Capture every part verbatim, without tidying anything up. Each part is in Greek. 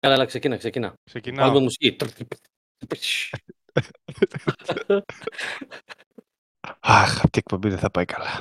Καλά, αλλά ξεκίνα, ξεκίνα. Ξεκινάω. Βάλουμε μουσική. Αχ, αυτή η εκπομπή δεν θα πάει καλά.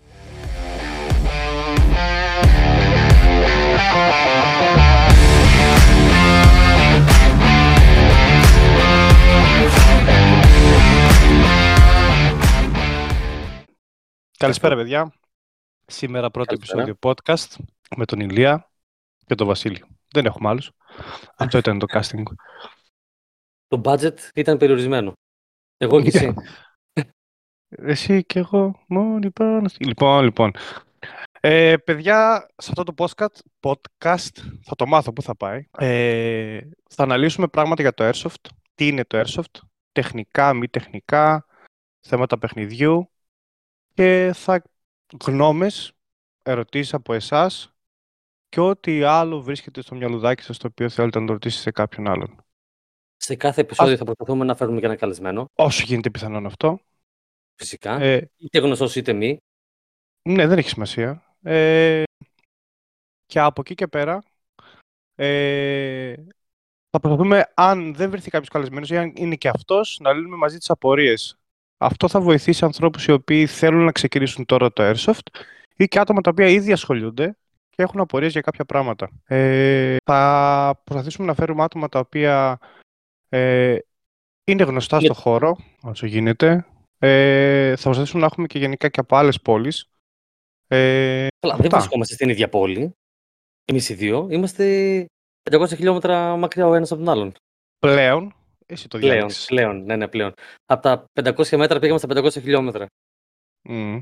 Καλησπέρα, παιδιά. Σήμερα πρώτο Καλησπέρα. επεισόδιο podcast με τον Ηλία και τον Βασίλη. Δεν έχουμε άλλους. Αυτό ήταν το casting. Το budget ήταν περιορισμένο. Εγώ και εσύ. Εσύ και εγώ μόνοι πάνω. στη- Λοιπόν, λοιπόν. Ε, παιδιά, σε αυτό το podcast, podcast θα το μάθω πού θα πάει. Ε, θα αναλύσουμε πράγματα για το Airsoft. Τι είναι το Airsoft, τεχνικά, μη τεχνικά, θέματα παιχνιδιού και θα γνώμες, ερωτήσεις από εσάς και ό,τι άλλο βρίσκεται στο μυαλουδάκι σας το οποίο θέλετε να το ρωτήσετε σε κάποιον άλλον. Σε κάθε επεισόδιο θα προσπαθούμε να φέρουμε και ένα καλεσμένο. Όσο γίνεται πιθανόν αυτό. Φυσικά. Ε, Είτε γνωστός είτε μη. ναι, δεν έχει σημασία. Ε, και από εκεί και πέρα ε, θα προσπαθούμε, αν δεν βρεθεί κάποιος καλεσμένος ή αν είναι και αυτός, να λύνουμε μαζί τις απορίες. Αυτό θα βοηθήσει ανθρώπους οι οποίοι θέλουν να ξεκινήσουν τώρα το Airsoft ή και άτομα τα οποία ήδη ασχολούνται και έχουν απορίες για κάποια πράγματα. Ε, θα προσπαθήσουμε να φέρουμε άτομα τα οποία ε, είναι γνωστά Για- στο χώρο, όσο γίνεται. Ε, θα προσπαθήσουμε να έχουμε και γενικά και από άλλες πόλεις. Ε, Καλά, δεν αυτά. βρισκόμαστε στην ίδια πόλη. Εμείς οι δύο. Είμαστε πεντακόσια χιλιόμετρα μακριά ο ένας από τον άλλον. Πλέον, εσύ το Πλέον, διάλεξες. πλέον, ναι, ναι, πλέον. Από τα πεντακόσια μέτρα πήγαμε στα πεντακόσια χιλιόμετρα. Μμμ.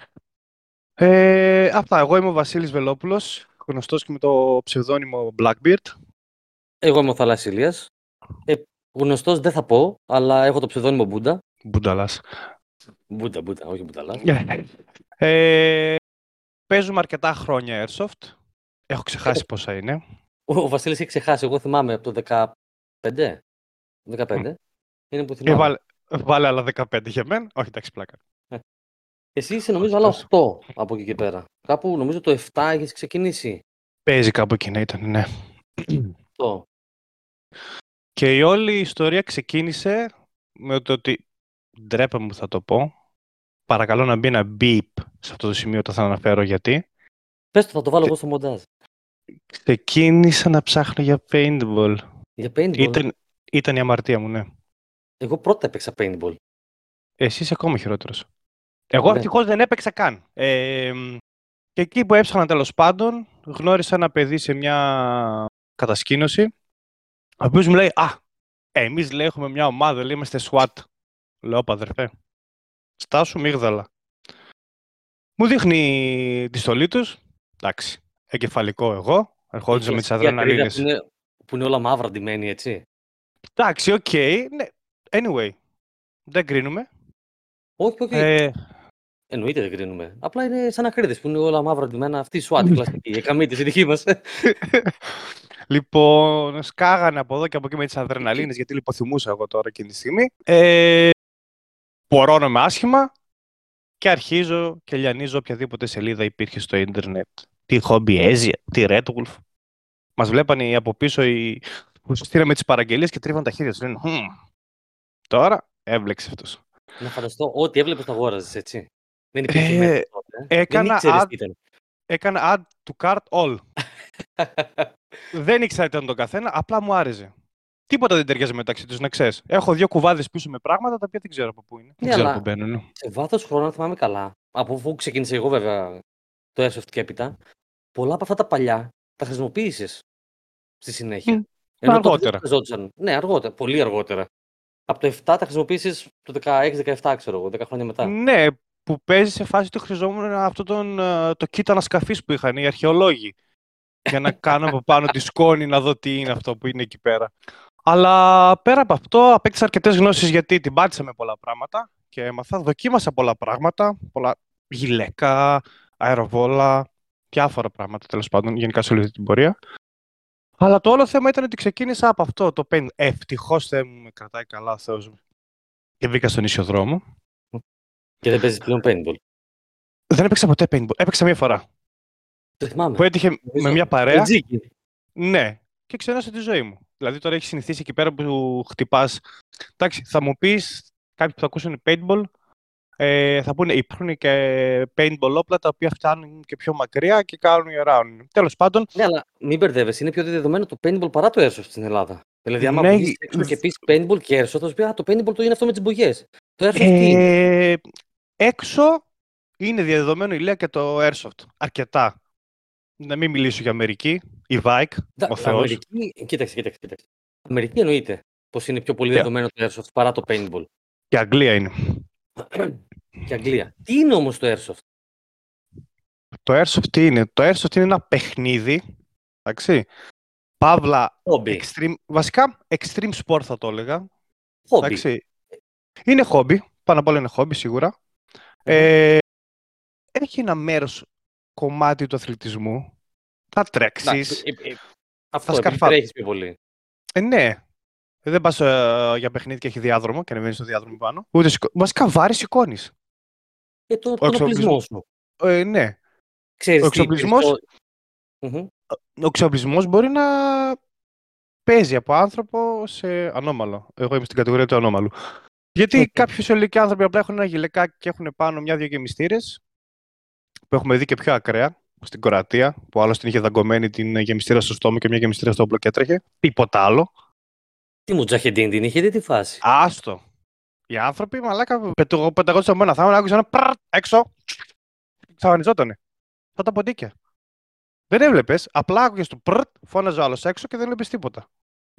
Ε, αυτά. Εγώ είμαι ο Βασίλης Βελόπουλος, γνωστός και με το ψευδόνυμο Blackbeard. Εγώ είμαι ο Θαλάσσης. Ε, γνωστός δεν θα πω, αλλά έχω το ψευδόνυμο Μπούντα. Μπουνταλάς. Μπούντα, Μπούντα, όχι Μπουνταλά. Ε, παίζουμε αρκετά χρόνια Airsoft. Έχω ξεχάσει Ε, πόσα είναι. Ο, ο Βασίλης έχει ξεχάσει. Εγώ θυμάμαι από το δεκαπέντε. δεκαπέντε. Είναι που Ε, θυμάμαι. βάλε, βάλε άλλα δεκαπέντε για μένα. Όχι, εντάξει, πλάκα. Εσύ είσαι νομίζω άλλα Αυτός. οκτώ από εκεί και πέρα. Κάπου νομίζω το επτά έχεις ξεκινήσει. Παίζει κάπου εκεί να ήταν, ναι. Το. Και η όλη ιστορία ξεκίνησε με το ότι, ντρέπα μου θα το πω, παρακαλώ να μπει ένα beep σε αυτό το σημείο, το θα αναφέρω γιατί. Πες το, θα το βάλω εγώ στο μοντάζ. Ξεκίνησα να ψάχνω για paintball. Για paintball. Ήταν, ήταν η αμαρτία μου, ναι. Εγώ πρώτα έπαιξα paintball. Εσύ είσαι ακόμα χειρότερος. Εγώ Ναι. ευτυχώς δεν έπαιξα καν. Ε, και εκεί που έψαχνα τέλος πάντων, γνώρισα ένα παιδί σε μια κατασκήνωση, ο οποίος μου λέει, «Α, εμείς λέει έχουμε μια ομάδα, λέει είμαστε SWAT». Λέω, «Όπα αδερφέ, στάσου μίγδαλα». Μου δείχνει τη στολή τους, εντάξει, εγκεφαλικό εγώ, ερχόντουσα με τις Κλασική ακρίδα αδρεναλίνες. Που είναι, που είναι όλα μαύρα ντυμένη, έτσι. Εντάξει, οκ, ναι, anyway, δεν κρίνουμε. Όχι, όχι. Ε, Εννοείται δεν κρίνουμε. Απλά είναι σαν ακρίδες που είναι όλα μαύρα ντυμένα. Αυτή η SWAT, η κλασική. Η εκαμίτης, η δική μας. Λοιπόν, σκάγανε από εδώ και από εκεί με τις αδρεναλίνες, γιατί λιποθυμούσα εγώ τώρα εκείνη τη στιγμή. Ε, πορώνομαι άσχημα και αρχίζω και λιανίζω οποιαδήποτε σελίδα υπήρχε στο ίντερνετ. Τι Hobby Asia, τι Red Wolf. Μας βλέπανε από πίσω οι που στείλαμε τις παραγγελίες και τρίβαν τα χέρια τους. Λένε, «Χμ, τώρα έβλεξε αυτός». Να φανταστώ, ό,τι έβλεπες το αγόραζες, έτσι. Δεν υπήρχε Ε, μέτρο τότε. ε. έκανα Δεν ήξερες ad- τι ήταν. Έκανα add to cart all. Δεν ήξερα τι ήταν τον καθένα, απλά μου άρεσε. Τίποτα δεν ταιριάζει μεταξύ τους, να ξέρεις. Έχω δύο κουβάδες πίσω με πράγματα τα οποία δεν ξέρω από πού είναι. Δεν Ναι, ξέρω αλλά πού μπαίνουν. σε βάθος χρόνου, αν θυμάμαι καλά, από αφού ξεκίνησα εγώ βέβαια το Airsoft και έπειτα, πολλά από αυτά τα παλιά τα χρησιμοποίησες στη συνέχεια. Μμ, Ενώ τότε δεν αργότερα. χρειαζόντουσαν. Ναι, αργότερα, πολύ αργότερα. Από το επτά τα χρησιμοποίησες το δεκαέξι δεκαεπτά, ξέρω εγώ, δέκα χρόνια μετά. Ναι, που παίζει σε φάση το χρειαζόμουν αυτό τον, ε, το κοίτα ανασκαφής που είχαν οι αρχαιολόγοι. Για να κάνω από πάνω τη σκόνη να δω τι είναι αυτό που είναι εκεί πέρα. Αλλά πέρα από αυτό, απέκτησα αρκετές γνώσεις γιατί την πάτησα με πολλά πράγματα και έμαθα, δοκίμασα πολλά πράγματα, πολλά γυλαίκα, αεροβόλα, διάφορα πράγματα τέλος πάντων, γενικά σε όλη αυτή την πορεία. Αλλά το όλο θέμα ήταν ότι ξεκίνησα από αυτό το paint. Ευτυχώς Θεέ μου με κρατάει καλά ο Θεός μου. Και μπήκα στον ίσιο δρόμο. Και δεν παίζεις πλέον paintball. Δεν έπαιξα ποτέ paintball. Έπαιξα μία φορά. Το θυμάμαι. Που έτυχε με μια παρέα. Τζίκι. Ναι. και ξενέρωσα τη ζωή μου. Δηλαδή τώρα έχει συνηθίσει εκεί πέρα που χτυπάς. Εντάξει, θα μου πεις, κάποιοι που θα ακούσουν paintball, ε, θα πούνε υπάρχουν και paintball όπλα τα οποία φτάνουν και πιο μακριά και κάνουν around. Τέλος πάντων. Ναι, αλλά μην μπερδεύεσαι, είναι πιο δεδομένο το paintball παρά το airsoft στην Ελλάδα. Δηλαδή, άμα Ναι, βγεις έξω και πεις paintball και airsoft, θα σου πει Α, το paintball το είναι αυτό με τις μπογιές. Το airsoft ε, τι είναι? Έξω είναι διαδεδομένο ηλία και το airsoft. Αρκετά. Να μην μιλήσω για Αμερική, η Vike, ο Θεός. Αμερική, κοίταξε, κοίταξε, κοίταξε. Αμερική εννοείται πως είναι πιο πολύ δεδομένο yeah. το airsoft παρά το paintball. Και Αγγλία είναι. Και Αγγλία. Τι είναι όμως το airsoft? Το airsoft τι είναι? Το airsoft είναι ένα παιχνίδι, εντάξει, παύλα, extreme, βασικά extreme sport θα το έλεγα. Χόμπι. Είναι χόμπι, πάνω απ' όλα είναι χόμπι σίγουρα. Mm. Ε, έχει ένα μέρος κομμάτι του αθλητισμού. Θα τρέξεις, ε, ε, ε, θα αυτό, σκαρφά... τρέχεις πιο πολύ. Ε, ναι. Δεν πας ε, για παιχνίδι και έχει διάδρομο και ανεβαίνεις στο διάδρομο πάνω. Ούτε σηκώ... Βασικά βάρη σηκώνεις. Και το, τον εξοπλισμό σου. Ε, ναι. Ξέρεις ο εξοπλισμός, τι, mm-hmm. ο εξοπλισμός μπορεί να παίζει από άνθρωπο σε ανώμαλο. Εγώ είμαι στην κατηγορία του ανώμαλου. Γιατί okay. κάποιοι φυσιολογικοί άνθρωποι απλά έχουν ένα γυλαικάκι και έχουν πάνω μια-δύο γεμιστήρες που έχουμε δει και πιο ακραία στην Κροατία, που άλλος την είχε δαγκωμένη την γεμιστήρα στο στόμα και μια γεμιστήρα στο όπλο και έτρεχε. Τίποτα άλλο. Τι Μουτζαχεντίν την είχε, δει τη φάση. Άστο. Οι άνθρωποι, μαλάκα, πεταγόντουσαν από ένα θάμενο, άκουσα ένα πρρρ, έξω. Ξαφανιζότανε. Θα τα ποντίκια. Δεν έβλεπες, απλά άκουγες το πρρρ, φώναζε ο άλλος έξω και δεν έβλεπες τίποτα.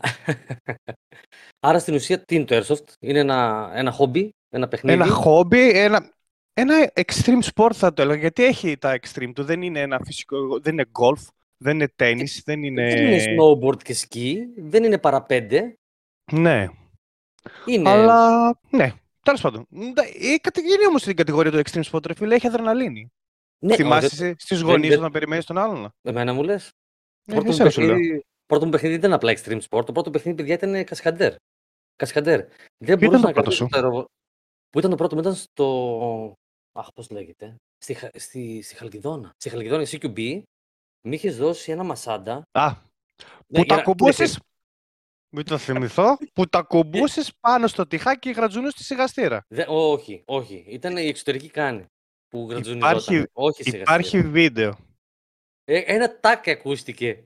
Άρα στην ουσία τι είναι το airsoft? Είναι ένα, ένα χόμπι, ένα παιχνίδι. Ένα χόμπι, ένα, ένα extreme sport θα το έλεγα, γιατί έχει τα extreme του. Δεν είναι ένα φυσικό, δεν είναι golf, δεν είναι tennis, δεν είναι... Δεν είναι snowboard και σκι, δεν είναι παραπέντε. Ναι. Είναι... Αλλά, ναι, τέλος πάντων. Είναι όμως στην κατηγορία του extreme sport, ρε φίλε, έχει αδρεναλίνη. Ναι, θυμάσαι δε... στις γωνίες όταν περιμένεις τον άλλον? Εμένα μου λες. Ναι, πρώτο, μου παιχνίδι, πρώτο μου παιχνίδι δεν ήταν απλά extreme sport, το πρώτο παιχνίδι, παιδιά, ήταν κασκαντέρ. Κασκαντέρ. Δεν μπορούσα να κρατήσω. Το... Που ήταν το πρώτο μου, ήταν στο... Αχ, πώς λέγεται. Στη, στη, στη Χαλκιδόνα. Στη Χαλκιδόνα, σι κιου μπι, μου είχες δώσει ένα μασάντα. Α, που τα κουμπούσεις... Μην το θυμηθώ, που τα κουμπούσεις πάνω στο τυχάκι και γρατζουνούς στη σιγαστήρα. Δε, όχι, όχι. Ήταν η εξωτερική κάνη που γρατζουνιζόταν. Υπάρχει, όχι υπάρχει βίντεο. Ε, ένα τάκ ακούστηκε.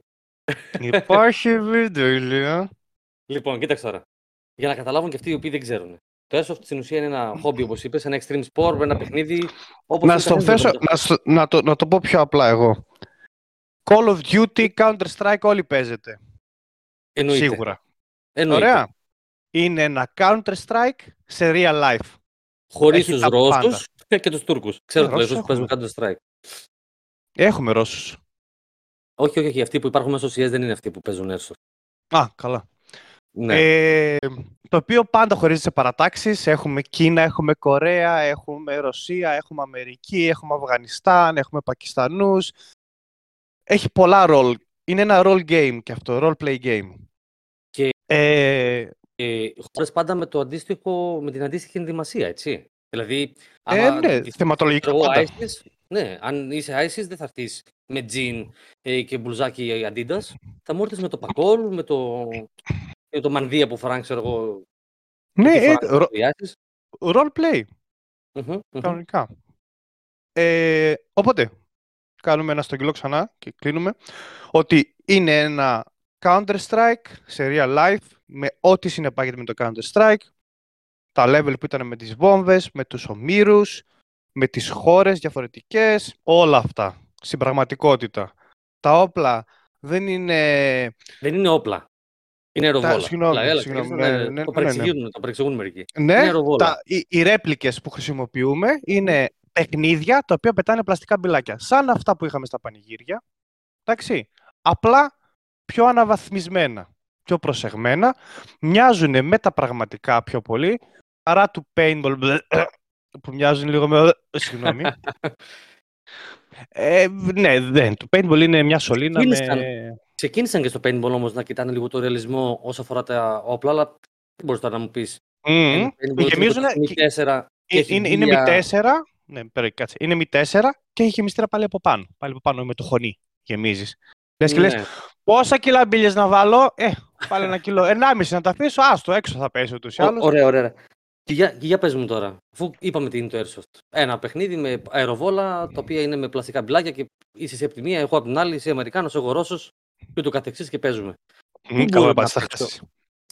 Υπάρχει βίντεο, Ηλία. Λοιπόν, κοίταξε τώρα. Για να καταλάβουν και αυτοί οι οποίοι δεν ξέρουν. Το airsoft στην ουσία είναι ένα χόμπι, όπως είπες, ένα extreme sport, ένα παιχνίδι. Όπως να, στο θέσω, να, στο, να, το, να το πω πιο απλά εγώ. Call of Duty, Counter-Strike, όλοι παίζετε. Εννοείται. Σίγουρα. Εννοείται. Ωραία. Είναι ένα Counter-Strike σε real life. Χωρίς τους Ρώσους και τους Τούρκους. Ξέρω ότι οι Ρώσους παίζουν Counter-Strike. Έχουμε Ρώσους. Όχι, όχι, όχι. Αυτοί που υπάρχουν μέσα στο σι ες δεν είναι αυτοί που παίζουν airsoft. Α, καλά. Ναι. Ε, το οποίο πάντα χωρίζεται σε παρατάξεις. Έχουμε Κίνα, έχουμε Κορέα, έχουμε Ρωσία, έχουμε Αμερική, έχουμε Αφγανιστάν, έχουμε Πακιστανούς. Έχει πολλά ρολ. Είναι ένα role game και αυτό, role play game. Και, ε, ε, χώρες πάντα με, το αντίστοιχο, με την αντίστοιχη ενδυμασία, έτσι. Δηλαδή, ε, άμα, ναι, θεματολογικά πάντα. ISIS, ναι, αν είσαι άισις δεν θα έρθεις με τζιν ε, και μπλουζάκι Adidas. Θα μου έρθεις με το πακόλ, με το, με το μανδύα που φοράνε, ξέρω εγώ. Ναι, ε, ρο, role play. Mm-hmm, κανονικά. Mm-hmm. Ε, οπότε, κάνουμε ένα στρογγυλό ξανά και κλείνουμε. Ότι είναι ένα Counter-Strike σε real life, με ό,τι συνεπάγεται με το Counter-Strike, τα level που ήταν με τις βόμβες, με τους ομήρους, με τις χώρες διαφορετικές, όλα αυτά, στην πραγματικότητα. Τα όπλα δεν είναι... Δεν είναι όπλα. Είναι αεροβόλα. Συγγνώμη, έλα, συγγνώμη. Ναι, ναι, ναι, το παρεξηγούν, ναι, ναι. το παρεξηγούν μερικοί. Ναι, τα, οι, οι ρέπλικες που χρησιμοποιούμε είναι παιχνίδια τα οποία πετάνε πλαστικά μπιλάκια. Σαν αυτά που είχαμε στα πανηγύρια. Εντάξει. Απλά πιο αναβαθμισμένα, πιο προσεγμένα. Μοιάζουν με τα πραγματικά πιο πολύ. Παρά του paintball που μοιάζουν λίγο με... Συγγνώμη. ε, ναι, δεν. Το paintball είναι μια σωλήνα Ξεκίνησαν, με... ξεκίνησαν και στο paintball όμως να κοιτάνε λίγο το ρεαλισμό όσο αφορά τα όπλα, αλλά τι μπορείς τώρα να μου πεις. Mm, γεμίζουν... Είναι, είναι μη τέσσερα. Ναι, πέρα, κάτσε. Είναι μη τέσσερα και έχει γεμιστήρα πάλι από πάνω. Πάλι από πάνω με το χωνί γεμίζεις. Λες και ναι. λες, Πόσα κιλά μπίλιες να βάλω, ε, πάλι ένα κιλό, ενάμιση να τα αφήσω, άστο, έξω θα πέσει ούτως ή Ω, άλλως. ωραία, ωραία. Και για, και για πες μου τώρα, αφού είπαμε τι είναι το Airsoft. Ένα παιχνίδι με αεροβόλα, τα οποία είναι με πλαστικά μπιλάκια και είσαι σε από εγώ από την άλλη, είσαι Αμερικάνος, εγώ Ρώσος και το καθεξής και παίζουμε. Mm, Πού καλά μπορώ να να πας παίξω.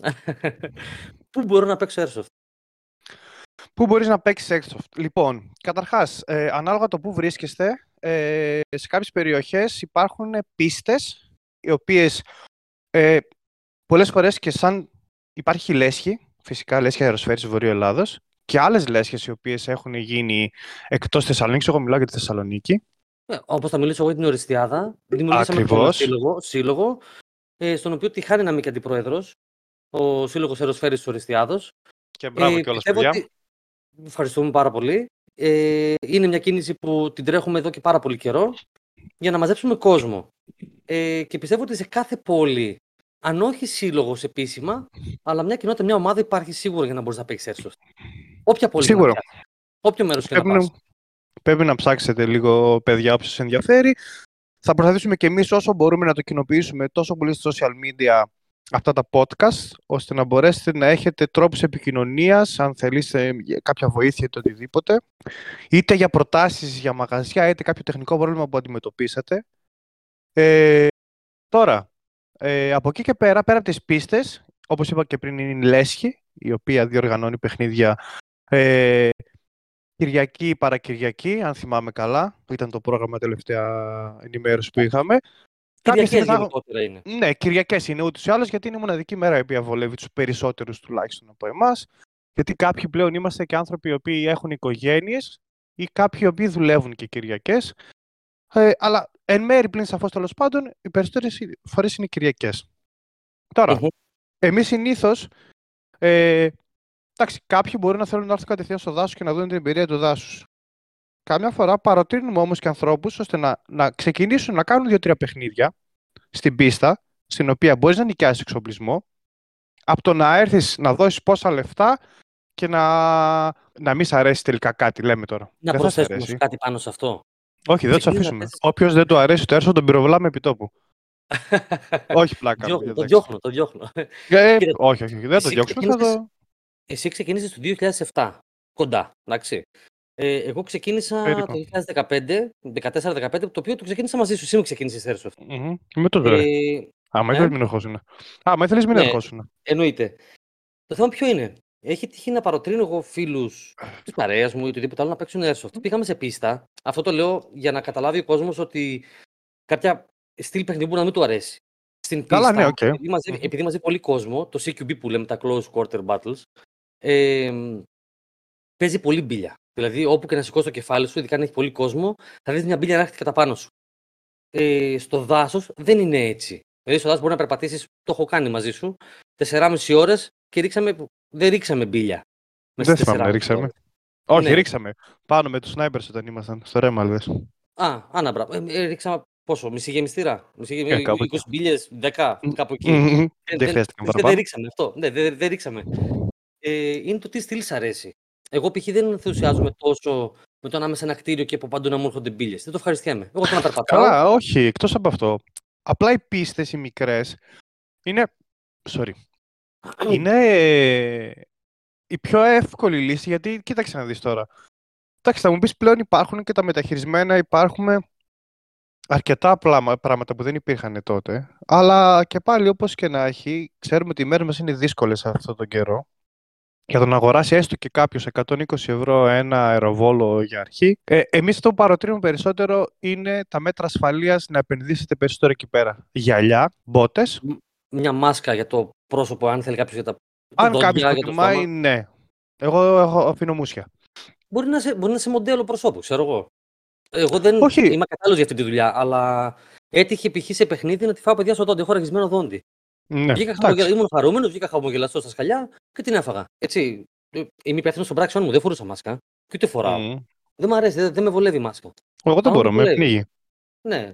Πού μπορώ να παίξω Airsoft. Πού μπορείς να παίξεις Airsoft. Λοιπόν, καταρχάς, ε, ανάλογα το πού βρίσκεστε, ε, σε κάποιες περιοχές υπάρχουν πίστες, οι οποίες ε, πολλές φορές και σαν υπάρχει λέσχη, φυσικά λέσχη αεροσφαίρης του Βορείου Ελλάδος, και άλλες λέσχες οι οποίες έχουν γίνει εκτός Θεσσαλονίκης, εγώ μιλάω για τη Θεσσαλονίκη. Ε, όπως θα μιλήσω εγώ για την Οριστιάδα, δημιουργήσαμε ένα σύλλογο, σύλλογο ε, στον οποίο τη χάρη να είμαι και αντιπρόεδρος, ο Σύλλογος Αεροσφαίρης της Οριστιάδος. Και μπράβο ε, κιόλας, παιδιά. Ότι... Ευχαριστούμε πάρα πολύ. Ε, είναι μια κίνηση που την τρέχουμε εδώ και πάρα πολύ καιρό για να μαζέψουμε κόσμο. Ε, και πιστεύω ότι σε κάθε πόλη, αν όχι σύλλογος επίσημα, αλλά μια κοινότητα, μια ομάδα υπάρχει σίγουρα για να μπορείς να παίξεις Airsoft. Όποια πόλη και να πιάσεις. Όποιο μέρος και να πας. Πρέπει να ψάξετε λίγο, παιδιά, όποιος σας ενδιαφέρει. Θα προσπαθήσουμε και εμείς όσο μπορούμε να το κοινοποιήσουμε τόσο πολύ στα social media αυτά τα podcast, ώστε να μπορέσετε να έχετε τρόπους επικοινωνίας, αν θέλετε κάποια βοήθεια ή οτιδήποτε, είτε για προτάσεις για μαγαζιά, είτε κάποιο τεχνικό πρόβλημα που αντιμετωπίσατε. Ε, τώρα, ε, από εκεί και πέρα, πέρα από τις πίστες, όπως είπα και πριν, είναι η Λέσχη, η οποία διοργανώνει παιχνίδια ε, Κυριακή, παρακυριακή, αν θυμάμαι καλά, που ήταν το πρόγραμμα τελευταία ενημέρωση που είχαμε. Κυριακές γενικότερα είναι. Ναι, Κυριακές είναι ούτως ή άλλως, γιατί είναι η μοναδική μέρα η οποία βολεύει τους περισσότερους τουλάχιστον από εμάς. Γιατί κάποιοι πλέον είμαστε και άνθρωποι οι οποίοι έχουν οικογένειες ή κάποιοι οι οποίοι δουλεύουν και Κυριακές. Ε, αλλά εν μέρει πλην σαφώς τέλος πάντων, οι περισσότερες φορές είναι Κυριακές. Τώρα, mm-hmm. εμείς συνήθως. Ε, εντάξει, κάποιοι μπορεί να θέλουν να έρθουν κατευθείαν στο δάσος και να δουν την εμπειρία του δάσους. Κάμια φορά παροτρύνουμε όμως και ανθρώπους ώστε να, να ξεκινήσουν να κάνουν δύο-τρία παιχνίδια στην πίστα, στην οποία μπορείς να νοικιάσεις εξοπλισμό, από το να έρθεις να δώσεις πόσα λεφτά και να, να μην σ' αρέσει τελικά κάτι, λέμε τώρα. Να προσθέσουμε κάτι πάνω σε αυτό. Όχι, δεν τους αφήσουμε. Όποιος δεν του αρέσει το Airsoft, τον πυροβολάμε επί τόπου. Όχι πλάκα. Το διώχνω, το διώχνω. Ε, όχι, όχι, δεν το διώξουμε. Το... Εσύ ξεκίνησες το δύο χιλιάδες επτά, κοντά, εντάξει. Ε, εγώ ξεκίνησα Περίπου. το δύο χιλιάδες δεκαπέντε, δεκατέσσερα δεκαπέντε, το οποίο το ξεκίνησα μαζί σου. Εσύ μου ξεκίνησες Airsoft. Mm-hmm. Με το βέβαια. Ε, Άμα ήθελες μην ερχόσουν. Άμα ήθελες μην ερχόσουν. Εννοείται. Το θέμα ποιο είναι. Έχει τύχει να παροτρύνω εγώ φίλους της παρέας μου ή οτιδήποτε άλλο να παίξουν Airsoft. Πήγαμε σε πίστα. Αυτό το λέω για να καταλάβει ο κόσμος ότι κάποια στυλ παιχνιδιού μπορεί να μην του αρέσει. Στην πίστα, Καλά, ναι, okay. επειδή, μαζεύει, mm-hmm. επειδή μαζεύει πολύ κόσμο, το σι κιου μπι που λέμε τα Close Quarter Battles, ε, παίζει πολύ μπίλια. Δηλαδή, όπου και να σηκώσει το κεφάλι σου, ειδικά αν έχει πολύ κόσμο, θα δεις μια μπίλια να έρχεται κατά πάνω σου. Ε, στο δάσος δεν είναι έτσι. Δηλαδή, στο δάσος μπορεί να περπατήσεις, το έχω κάνει μαζί σου, τεσσεράμισι ώρες και ρίξαμε, δεν ρίξαμε μπίλια. Δεν θυμάμαι, ρίξαμε. Όχι, ναι. ρίξαμε. Πάνω με τους sniper όταν ήμασταν, στο Ρέμαλδες. Α, άνα μπράβο. Ε, ε, ρίξαμε πόσο, μισή γεμιστήρα, μισή γεμιστήρα, ε, είκοσι μπίλιες, δέκα, κάπου εκεί. Mm-hmm. Ε, δεν χρειάζεται να παραπάνω. Δεν ρίξαμε αυτό, ναι, δεν, δεν ρίξαμε. Ε, είναι το τι στυλ σ' αρέσει. Εγώ π.χ. δεν ενθουσιάζομαι τόσο με το να είμαι σε ένα κτίριο και από παντού να μου έρχονται μπίλιες. Δεν το ευχαριστιέμαι. Εγώ θέλω να περπατάω. Καλά, όχι, εκτός από αυτό. Απλά οι πίστες, οι μικρές, είναι. Sorry. είναι η πιο εύκολη λύση, γιατί κοίταξε να δεις τώρα. Εντάξει, θα μου πεις πλέον υπάρχουν και τα μεταχειρισμένα, υπάρχουν αρκετά πράγματα που δεν υπήρχαν τότε. Αλλά και πάλι, όπως και να έχει, ξέρουμε ότι οι μέρες μας είναι δύσκολες αυτόν τον καιρό. Για το να αγοράσει έστω και κάποιος εκατόν είκοσι ευρώ ένα αεροβόλο για αρχή. Ε, εμείς αυτό που παροτρύνουμε περισσότερο είναι τα μέτρα ασφαλείας να επενδύσετε περισσότερο εκεί πέρα. Γυαλιά, μπότες. Μια μάσκα για το πρόσωπο, αν θέλει κάποιος για τα αν κάποιος προτιμάει, ναι. Εγώ έχω αφήνω μουσια. Μπορεί να, σε, μπορεί να είναι σε μοντέλο προσώπου, ξέρω εγώ. Εγώ δεν Όχι. είμαι κατάλληλος για αυτή τη δουλειά, αλλά έτυχε π.χ. σε παιχνίδι να τη φάω παιδιά στο δόντι. Έχω ραγισμένο δόντι. Ναι, βγήκα χαμογελα... Ήμουν χαρούμενος, βγήκα χαμογελαστό στα σκαλιά και την έφαγα. Έτσι. Είμαι υπεύθυνος των πράξεων μου, δεν φορούσα μάσκα. Και ούτε φοράω. Mm. Δεν μου αρέσει, δεν, δεν με βολεύει η μάσκα. Εγώ δεν μπορώ, με πνίγει. Ναι.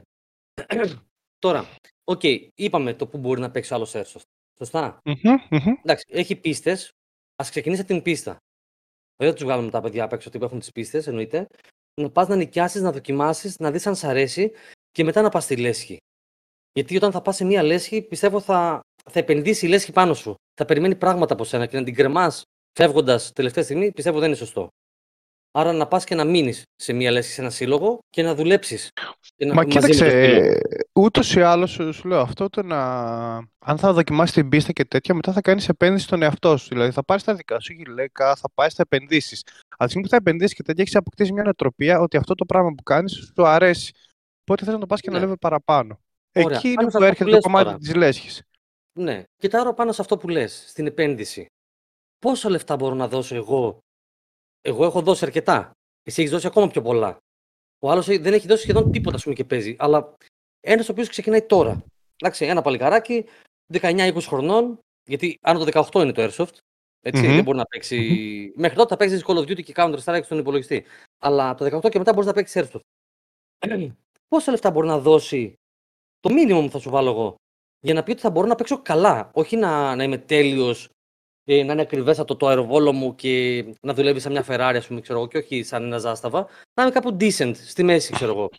Τώρα, οκ, okay, είπαμε το που μπορεί να παίξει άλλο Airsoft. Σωστά. Mm-hmm, mm-hmm. Εντάξει, έχει πίστες. Ας ξεκινήσει την πίστα. Δεν θα τους βγάλουμε τα παιδιά απ' έξω ότι έχουν τις πίστες, εννοείται. Να πας να νοικιάσεις, να δοκιμάσεις, να δεις αν σ' αρέσει και μετά να πας στη λέσχη. Γιατί όταν θα πας σε μία λέσχη, πιστεύω θα, θα επενδύσει η λέσχη πάνω σου. Θα περιμένει πράγματα από σένα και να την κρεμάς φεύγοντας τελευταία στιγμή, πιστεύω δεν είναι σωστό. Άρα να πας και να μείνεις σε μία λέσχη, σε ένα σύλλογο και να δουλέψεις. Μα μαζί κοίταξε, ούτως ή άλλως σου, σου λέω αυτό το να... Αν θα δοκιμάσεις την πίστα και τέτοια, μετά θα κάνεις επένδυση στον εαυτό σου. Δηλαδή θα πάρεις τα δικά σου γυλαίκα, θα πάρεις τα επενδύσεις. Από τη στιγμή που θα επενδύσεις και τέτοια, έχεις αποκτήσει μια νοοτροπία ότι αυτό το πράγμα που κάνεις σου αρέσει. Οπότε θες να το πας και ναι. να level παραπάνω. Ωραία. Εκεί είναι που έρχεται το κομμάτι τώρα της λέσχης. Ναι. Κοιτάω πάνω σε αυτό που λες, στην επένδυση. Πόσα λεφτά μπορώ να δώσω εγώ? Εγώ έχω δώσει αρκετά. Εσύ έχεις δώσει ακόμα πιο πολλά. Ο άλλος δεν έχει δώσει σχεδόν τίποτα, ας πούμε, και παίζει. Αλλά ένας ο οποίος ξεκινάει τώρα. Εντάξει, ένα παλικαράκι, δεκαεννιά είκοσι χρονών, γιατί άνω το δεκαοκτώ είναι το Airsoft. Έτσι, mm-hmm. δεν μπορεί να παίξει. Mm-hmm. Μέχρι τότε θα παίξει Call of Duty και Counter-Strike στον υπολογιστή. Αλλά το δεκαοκτώ και μετά μπορεί να παίξει Airsoft. Πόσα λεφτά μπορεί να δώσει, το minimum θα σου βάλω εγώ, για να πει ότι θα μπορώ να παίξω καλά. Όχι να, να είμαι τέλειος, ε, να είναι ακριβέστατο το αεροβόλο μου και να δουλεύει σαν μια Ferrari, ας πούμε, ξέρω εγώ, και όχι σαν ένα Ζάσταβα. Να είμαι κάπου decent, στη μέση, ξέρω εγώ.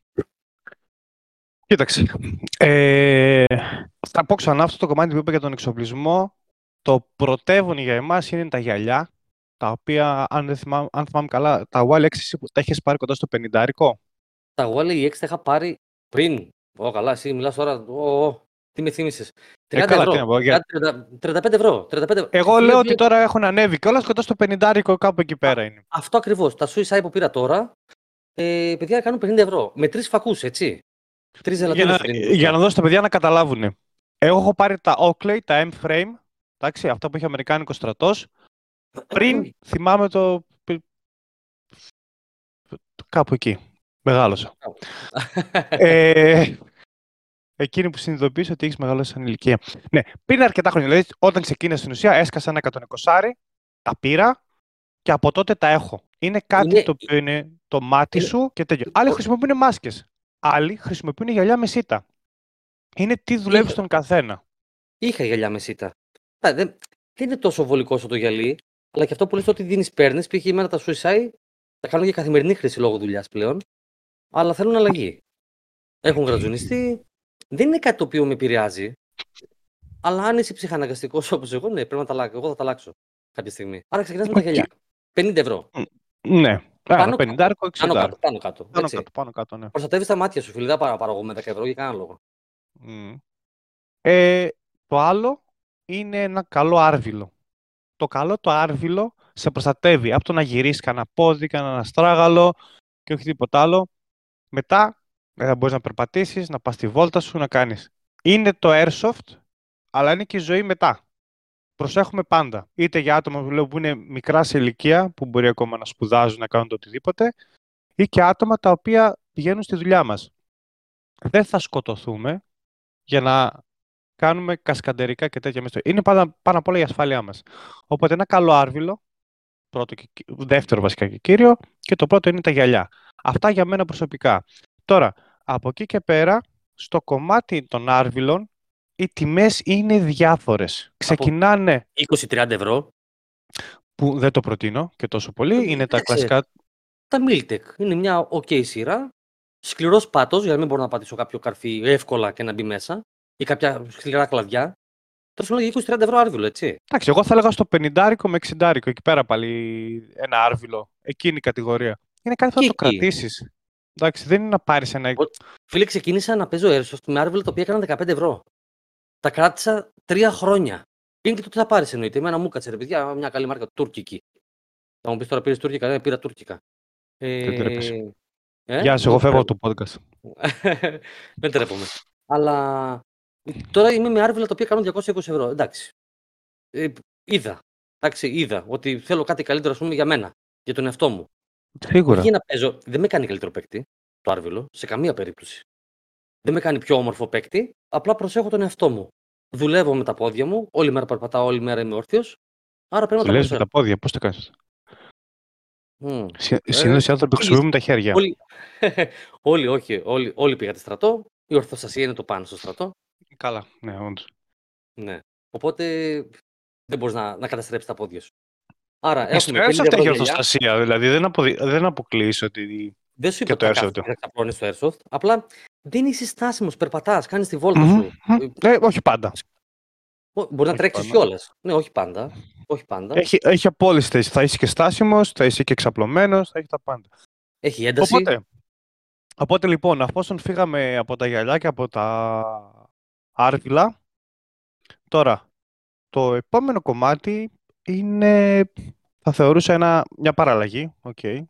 Κοίταξε. Ε, θα πω ξανά αυτό το κομμάτι που είπα για τον εξοπλισμό. Το πρωτεύον για εμάς είναι τα γυαλιά, τα οποία, αν, δεν θυμάμαι, αν θυμάμαι καλά, τα Wall έξι τα έχεις πάρει κοντά στο πενηντάρικο. Τα Wall έξι τα είχα πάρει πριν. Ω, καλά, εσύ μιλάς τώρα. Ω, ω, τι με θύμισες. τριάντα ευρώ. Πω, για... τριάντα πέντε ευρώ. τριάντα πέντε... Εγώ λέω ότι τώρα έχουν ανέβει και όλα κοντά στο πενηντάρικο, κάπου εκεί πέρα είναι. Αυτό ακριβώς. Τα Suicide που πήρα τώρα, ε, παιδιά, κάνουν πενήντα ευρώ. Με τρεις φακούς, έτσι. Τρεις για, να, για να δώσω τα παιδιά να καταλάβουν. Εγώ έχω πάρει τα Oakley, τα M-Frame, εντάξει, αυτά που είχε αμερικάνικο στρατός. Πριν θυμάμαι το... κάπου εκεί. Μεγάλωσα. ε, εκείνη που συνειδητοποίησα ότι έχεις μεγάλωσει σαν ηλικία. Ναι, πριν αρκετά χρόνια. Δηλαδή, όταν ξεκίνησα στην ουσία, έσκασα ένα εκατόν είκοσι, τα πήρα και από τότε τα έχω. Είναι κάτι είναι... το οποίο είναι το μάτι είναι... σου και τέτοιο. Άλλοι χρησιμοποιούν μάσκες. Άλλοι χρησιμοποιούν γυαλιά με σίτα. Είναι τι δουλεύει Είχα... στον καθένα. Είχα γυαλιά με σίτα. Δεν, δεν είναι τόσο βολικό όσο το γυαλί, αλλά και αυτό που λες ότι δίνεις παίρνεις. Π.χ. εμένα τα Suicide τα κάνω για καθημερινή χρήση λόγω δουλειάς πλέον, αλλά θέλουν αλλαγή. Έχουν γρατζουνιστεί. Δεν είναι κάτι το οποίο με επηρεάζει, αλλά αν είσαι ψυχαναγκαστικός όπως εγώ, ναι, πρέπει να τα αλλάξω. Εγώ θα τα αλλάξω κάποια στιγμή. Άρα ξεκινάς με τα γυαλιά. πενήντα ευρώ. Ναι. Πάνω, πενήντα, εξήντα. Πάνω κάτω. Πάνω κάτω. Πάνω κάτω, πάνω κάτω, ναι. Προστατεύεις τα μάτια σου, φίλε. Δεν θα πάρω εγώ με δέκα ευρώ για κανένα λόγο. Mm. Ε, το άλλο είναι ένα καλό άρβιλο. Το καλό το άρβιλο σε προστατεύει από το να γυρίσεις κανένα πόδι, κανένα αστράγαλο και όχι τίποτα άλλο. Μετά δεν θα μπορείς να περπατήσεις, να πας στη βόλτα σου, να κάνεις. Είναι το Airsoft, αλλά είναι και η ζωή μετά. Προσέχουμε πάντα. Είτε για άτομα που είναι μικρά σε ηλικία, που μπορεί ακόμα να σπουδάζουν, να κάνουν το οτιδήποτε, ή και άτομα τα οποία πηγαίνουν στη δουλειά μας. Δεν θα σκοτωθούμε για να κάνουμε κασκαντερικά και τέτοια μέσα. Είναι πάνω, πάνω απ' όλα η ασφάλειά μας. Οπότε ένα καλό άρβιλο, πρώτο και, δεύτερο βασικά και κύριο, και το πρώτο είναι τα γυαλιά. Αυτά για μένα προσωπικά. Τώρα, από εκεί και πέρα, στο κομμάτι των άρβιλων, οι τιμές είναι διάφορες. Ξεκινάνε... είκοσι με τριάντα ευρώ. Που δεν το προτείνω και τόσο πολύ. Ε, είναι τα κλασικά... Τα Miltech. Είναι μια ok σειρά. Σκληρός πάτος, για να μην μπορώ να πατήσω κάποιο καρφί εύκολα και να μπει μέσα. Ή κάποια σκληρά κλαδιά. Τώρα σου λέω είκοσι με τριάντα ευρώ άρβιλο, έτσι. Εντάξει, εγώ θα έλεγα στο πενήντα με εξήντα. Εκεί πέρα πάλι ένα άρβιλο. Εκείνη η κατηγορία. Είναι κάτι που θα το κρατήσεις. Εντάξει, δεν είναι να πάρεις ένα... Φίλε, ξεκίνησα να παίζω Airsoft με άρβιλο τα οποία έκαναν δεκαπέντε ευρώ. Τα κράτησα τρία χρόνια. Είναι και το τι θα πάρεις εννοείται. Εμένα μου κάτσε ρε παιδιά, μια καλή μάρκα τουρκική. Θα μου πεις τώρα πήρες τουρκικά, δεν πήρα τουρκικά. Δεν τρέπεσαι. Ε? Γεια σου, εγώ φεύγω από το podcast. Δεν τρέπομαι. Αλλά τώρα είμαι με άρβιλα τα οποία κάνουν διακόσια είκοσι ευρώ. Εντάξει. Ε, είδα. Εντάξει, είδα ότι θέλω κάτι καλύτερο, ας πούμε, για μένα, για τον εαυτό μου. Σίγουρα. Για να παίζω, δεν με κάνει καλύτερο παίκτη το άρβιλο, σε καμία περίπτωση. Δεν με κάνει πιο όμορφο παίκτη, απλά προσέχω τον εαυτό μου. Δουλεύω με τα πόδια μου, όλη μέρα περπατάω, όλη μέρα είμαι όρθιος. Άρα πρέπει να τα προσέχω. Με τα πόδια, πώς το κάνεις? Mm. Συνήθως οι άνθρωποι χρησιμοποιούν τα χέρια. Όλοι, όλοι, όχι, όλοι, όλοι πήγατε στρατό. Η ορθοστασία είναι το πάνω στο στρατό. Καλά, ναι, όντως. Ναι. Οπότε δεν μπορείς να, να καταστρέψεις τα πόδια σου. Άρα ε, έχουμε πενήντα ευρώ. Έχει ορθοστασία, δηλαδή δεν, απο, δεν αποκλείεις ότι. Δεν σου είπα ότι θα ξαπλώνεις στο Airsoft. Απλά δεν είσαι στάσιμος, περπατάς, κάνεις τη βόλτα Mm-hmm. σου. Ε, όχι πάντα. Μπορεί να τρέξεις κιόλας. Ναι, όχι πάντα. Όχι πάντα. Έχει, έχει από όλες τις θέσεις. Θα είσαι και στάσιμος, θα είσαι και εξαπλωμένος, θα έχει τα πάντα. Έχει ένταση. Οπότε, οπότε λοιπόν, αφόσον φύγαμε από τα γυαλιά και από τα άρβιλα, τώρα, το επόμενο κομμάτι είναι, θα θεωρούσα ένα, μια παραλλαγή, okay.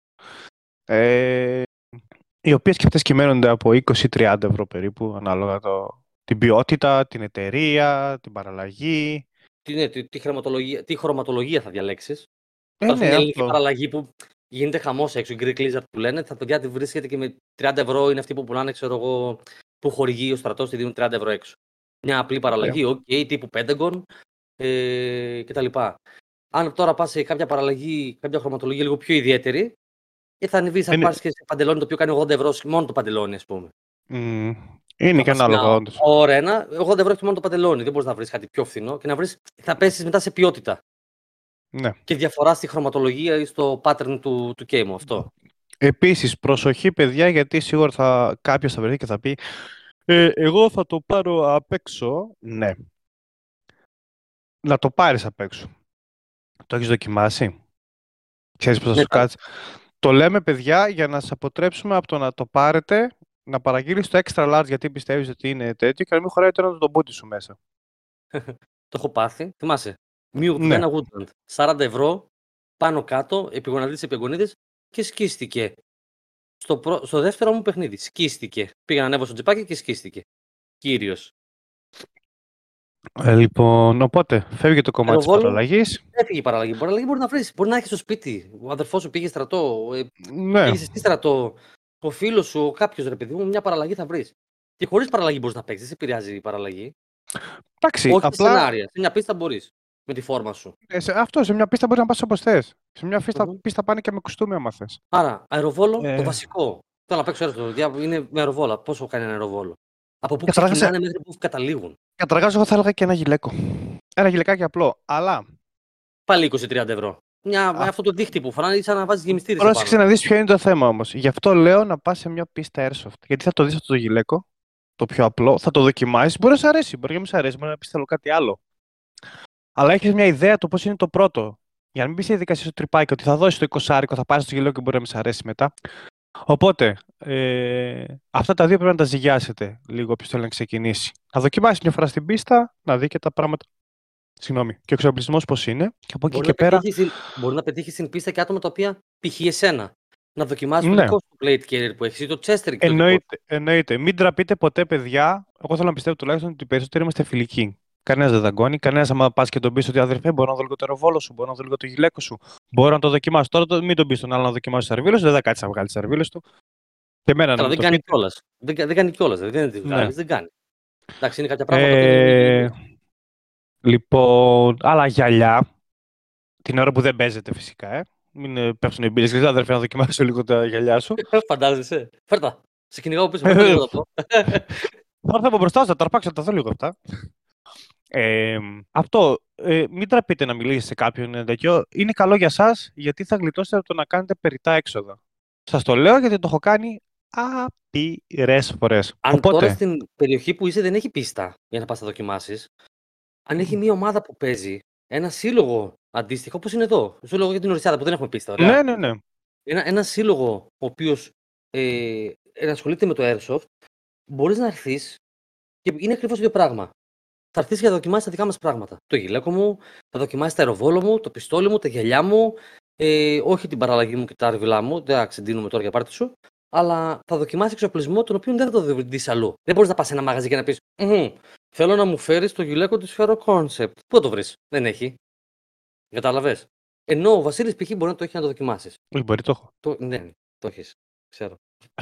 ε, οι οποίες και αυτές κυμαίνονται από είκοσι με τριάντα ευρώ περίπου, ανάλογα το, την ποιότητα, την εταιρεία, την παραλλαγή. Τι, ναι, τι, τι, χρωματολογία, τι χρωματολογία θα διαλέξεις. Ε, Υπάρχει ναι, μια ελληνική αυτό. παραλλαγή που γίνεται χαμός έξω, η Greek Lizard που λένε, θα παιδιά τη βρίσκεται και με τριάντα ευρώ είναι αυτή που πουλάνε, ξέρω εγώ, που χορηγεί ο στρατός, τη δίνουν τριάντα ευρώ έξω. Μια απλή παραλλαγή, οκ, okay, τύπου Pentagon ε, κτλ. Αν τώρα πας σε κάποια παραλλαγή, κάποια χρωματολογία λίγο πιο ιδιαίτερη, και θα ανεβείς, θα πάρεις και σε παντελόνι το οποίο κάνει ογδόντα ευρώ, μόνο το παντελόνι, ας πούμε. Mm, είναι και ανάλογα, όντως. Ωραία, ένα, ογδόντα ευρώ και μόνο το παντελόνι. Δεν μπορείς να βρεις κάτι πιο φθηνό και να βρεις, θα πέσεις μετά σε ποιότητα. Ναι. Και διαφορά στη χρωματολογία ή στο pattern του, του κέιμου, αυτό. Επίσης, προσοχή παιδιά, γιατί σίγουρα θα, κάποιος θα βρεθεί και θα πει ε, εγώ θα το πάρω απ' έξω. Ναι. Να το πάρεις απ' έξω. Το έχεις δοκιμάσει? Ξέρεις πώς θα Ναι, σου κάτσει? Το λέμε παιδιά για να σας αποτρέψουμε από το να το πάρετε, να παραγγείλεις το extra large γιατί πιστεύεις ότι είναι τέτοιο και να μην χωράει τώρα το μπούτι σου μέσα. Το έχω πάθει. Θυμάσαι. Μη ογδόντα ένα Ναι. Woodland. σαράντα ευρώ, πάνω κάτω, επιγοναδίτες επιγονίδες και σκίστηκε. Στο, προ... στο δεύτερο μου παιχνίδι. Σκίστηκε. Πήγα να ανέβω στο τζιπάκι και σκίστηκε. Κύριος. Ε, λοιπόν, οπότε φεύγει το κομμάτι της παραλλαγής. Έφυγε η παραλλαγή. Η παραλλαγή μπορεί να βρει. Μπορεί να έχει στο σπίτι. Ο αδερφός σου πήγε στρατό. Ε, ναι. Πήγε εσύ στρατό. Ο φίλος σου, κάποιο ρε παιδί μου, μια παραλλαγή θα βρει. Και χωρίς παραλλαγή μπορεί να παίξει. Δεν σε επηρεάζει η παραλλαγή. Εντάξει, όχι απλά... σενάρια. Σε μια πίστα μπορεί. Με τη φόρμα σου. Ε, σε, αυτό, σε μια πίστα μπορεί να πας όπως θες. Σε μια πίστα, mm-hmm. πίστα πάνε και με κουστούμι άμα θες. Άρα, αεροβόλο, ε... το βασικό. Θέλω να παίξω αεροβόλο. Είναι με αεροβόλα. Πόσο κάνει ένα αεροβόλο? Από πού ξεκινάνε σε... μέχρι πού καταλήγουν? Καταρχάς, εγώ θα έλεγα και ένα γυλαίκο. Ένα γυλαικάκι απλό, αλλά... Πάλι είκοσι με τριάντα ευρώ. Μια, με αυτό το δίχτυ που φανάει σαν να βάζεις γεμιστήρι. Πρόσεξε να δεις ποιο είναι το θέμα όμως. Γι' αυτό λέω να πας σε μια πίστα airsoft. Γιατί θα το δεις αυτό το γυλαίκο, το πιο απλό, θα το δοκιμάσεις. Μπορεί να σ' αρέσει, μπορεί να μην σ' αρέσει, μπορεί να πεις θέλω κάτι άλλο. Αλλά έχεις μια ιδέα το πώς είναι το πρώτο. Για να μην πεις η διαδικασία στο τρυπάκι ότι θα δώσεις το εικοσάρικο, θα πάρεις το γυλαίκο και μπορεί να μην σ' αρέσει μετά. Οπότε, ε, αυτά τα δύο πρέπει να τα ζυγιάσετε λίγο όποιος θέλει να ξεκινήσει. Να δοκιμάσει μια φορά στην πίστα, να δει και τα πράγματα. Συγγνώμη. Και ο εξοπλισμός πώς είναι. Και από εκεί μπορεί, και να πέρα. Στην, μπορεί να πετύχει στην πίστα και άτομα τα οποία π.χ. εσένα. Να δοκιμάσει ναι. το δικό σου plate carrier που έχει ή το chester. Εννοείται, εννοείται. Μην τραπείτε ποτέ, παιδιά. Εγώ θέλω να πιστεύω τουλάχιστον ότι οι περισσότεροι είμαστε φιλικοί. Κανένα δεν δαγκώνει. Κανένα, άμα πα και τον πει ότι αδερφέ, μπορώ να δω λίγο το αεροβόλο σου, μπορώ να δω λίγο το γυλαίκο σου. Μπορώ να το δοκιμάσω. Τώρα το, μην τον πει στον άλλο να δοκιμάσει τι αρβίλε σου, δεν θα κάτσει να βγάλει τι αρβίλε του. Και εμένα αλλά να δεν, το κάνει πείτε. κιόλας. δεν, δεν κάνει κιόλα. Δεν είναι ότι ναι. δεν κάνει. Εντάξει, είναι κάποια πράγματα ε... που. Είναι... Λοιπόν, άλλα γυαλιά. Την ώρα που δεν παίζετε φυσικά, ε. Μην πέφτουν οι μπύλες. Δηλαδή, αδερφέ, να δοκιμάσω λίγο τα γυαλιά σου. Φαντάζεσαι. Φέρτα. Σε κυνηγάω πίσω. Φέρτα λίγο αυτό. Θα έρθω από μπροστά, θα ταρπάξω, θα τα δω λίγο αυτά. Ε, αυτό, ε, μην τραπείτε να μιλήσετε σε κάποιον τέτοιο. Είναι καλό για σας, γιατί θα γλιτώσετε από το να κάνετε περιττά έξοδα. Σας το λέω γιατί το έχω κάνει άπειρες φορές. Αν Οπότε... τώρα στην περιοχή που είσαι δεν έχει πίστα για να πας να δοκιμάσεις, αν έχει μια ομάδα που παίζει, ένα σύλλογο αντίστοιχο, όπως είναι εδώ, σύλλογο για την Ορυσιάδα που δεν έχουμε πίστα. Ωραία. Ναι, ναι, ναι. Ένα, ένα σύλλογο ο οποίος ε, ασχολείται με το Airsoft, μπορείς να έρθεις και είναι ακριβώς το ίδιο πράγμα. Θα έρθεις για να δοκιμάσεις τα δικά μας πράγματα. Το γυλαίκο μου, θα δοκιμάσεις τα αεροβόλο μου, το πιστόλι μου, τα γυαλιά μου, ε, όχι την παραλλαγή μου και τα αρβιλά μου, δεν ξεντίνουμε τώρα για πάρτι σου, αλλά θα δοκιμάσεις εξοπλισμό τον οποίο δεν θα το δεις αλλού. Δεν μπορείς να πας σε ένα μαγαζί και να πεις θέλω να μου φέρεις το γυλαίκο της Fero Concept. Πού θα το βρεις? Δεν έχει. Κατάλαβες. Ενώ ο Βασίλης π.χ. μπορεί να το έχει να το δοκιμάσεις. Όχι, μπορεί, το έχω. Το, ναι, το έχεις. Ξέρω.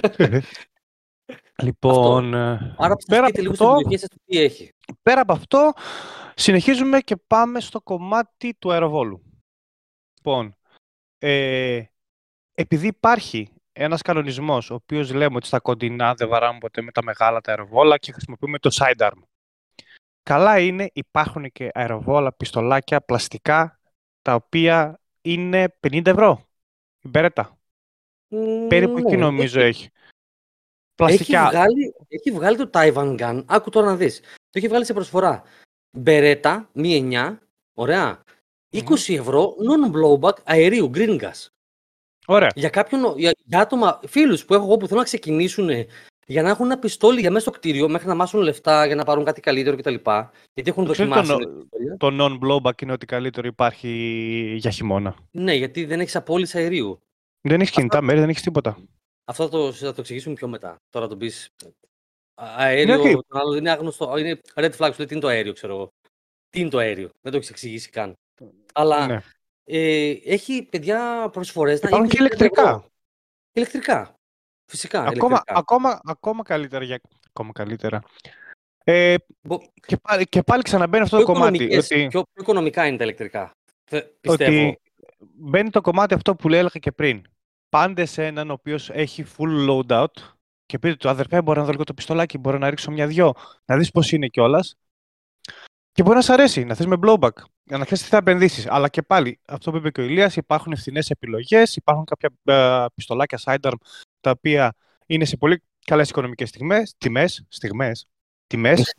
Λοιπόν, άρα πέρα από λίγο αυτό, στην του τι έχει. Πέρα από αυτό, συνεχίζουμε και πάμε στο κομμάτι του αεροβόλου. Λοιπόν, ε, επειδή υπάρχει ένας κανονισμός, ο οποίος λέμε ότι στα κοντινά δεν βαράμε ποτέ με τα μεγάλα τα αεροβόλα και χρησιμοποιούμε το sidearm. Καλά είναι, υπάρχουν και αεροβόλα, πιστολάκια, πλαστικά, τα οποία είναι πενήντα ευρώ. Η Μπερέτα. Mm, Περίπου εκεί νομίζω έχει. έχει. πλαστικά. Έχει βγάλει, έχει βγάλει το Taiwan Gun. Άκου τώρα να δεις. Το έχει βγάλει σε προσφορά. Beretta μη εννιά, ωραία. είκοσι ευρώ non-blowback αερίου, green gas. Ωραία. Για κάποιον, για, για άτομα, φίλους που έχω εγώ που θέλουν να ξεκινήσουν για να έχουν ένα πιστόλι για μέσα στο κτίριο μέχρι να μάσουν λεφτά για να πάρουν κάτι καλύτερο κτλ. Γιατί έχουν δοκιμάσει. Το, το non-blowback είναι ότι καλύτερο υπάρχει για χειμώνα. Ναι, γιατί δεν έχεις απόλυση αερίου. Δεν έχεις κινητά Αυτά... μέρη, δεν έχεις τίποτα. Αυτό θα το, θα το εξηγήσουμε πιο μετά. Τώρα το πεις. Αέριο, okay. Το άλλο είναι άγνωστο. Είναι red flag, σου λέει τι είναι το αέριο, ξέρω εγώ. Τι είναι το αέριο, δεν το έχεις εξηγήσει καν. Αλλά ναι. ε, έχει παιδιά προσφορές. Υπάρχουν και ηλεκτρικά. Ευρώ. Ηλεκτρικά. Φυσικά. Ακόμα, ηλεκτρικά. ακόμα, ακόμα καλύτερα. Για... Ακόμα καλύτερα. Ε, Μπο... και, πάλι, και πάλι ξαναμπαίνει αυτό το κομμάτι. Ότι... Πιο, πιο οικονομικά είναι τα ηλεκτρικά. Πιστεύω. Ότι μπαίνει το κομμάτι αυτό που έλεγα και πριν. Πάντε σε έναν ο οποίος έχει full loadout και πείτε του αδερφέ, μπορώ να δω λίγο το πιστολάκι, μπορώ να ρίξω μια-δυο, να δεις πώς είναι κιόλας. Και μπορεί να σ' αρέσει, να θες με blowback, να θες τι θα επενδύσεις. Αλλά και πάλι, αυτό που είπε και ο Ηλίας, υπάρχουν ευθυνές επιλογές, υπάρχουν κάποια ε, πιστολάκια sidearm τα οποία είναι σε πολύ καλές οικονομικές στιγμές, τιμές, στιγμές, τιμές.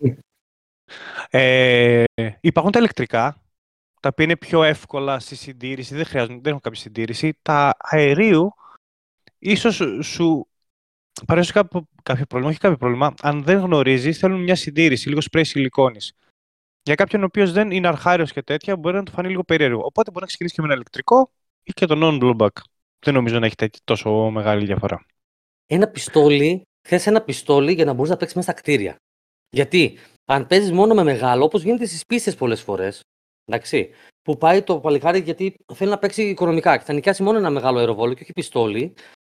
ε, υπάρχουν τα ηλεκτρικά, τα οποία είναι πιο εύκολα στη συντήρηση, δεν χρειάζονται, δεν έχουν κάποια συντήρηση. Τα αερίου, ίσως σου παρέσει κάποιο, κάποιο πρόβλημα, όχι κάποιο πρόβλημα, αν δεν γνωρίζεις, θέλουν μια συντήρηση, λίγο σπρέι σιλικόνης. Για κάποιον ο οποίος δεν είναι αρχάριος και τέτοια, μπορεί να του φανεί λίγο περίεργο. Οπότε μπορεί να ξεκινήσει και με ένα ηλεκτρικό ή και το non-blowback. Δεν νομίζω να έχει τέτοι, τόσο μεγάλη διαφορά. Ένα πιστόλι, θες ένα πιστόλι για να μπορείς να παίξεις μέσα στα κτίρια. Γιατί αν παίζεις μόνο με μεγάλο, όπως γίνεται στις πίστες πολλές φορές, εντάξει, που πάει το παλικάρι γιατί θέλει να παίξει οικονομικά και θα νοικιάσει μόνο ένα μεγάλο αεροβόλο και όχι πιστόλι,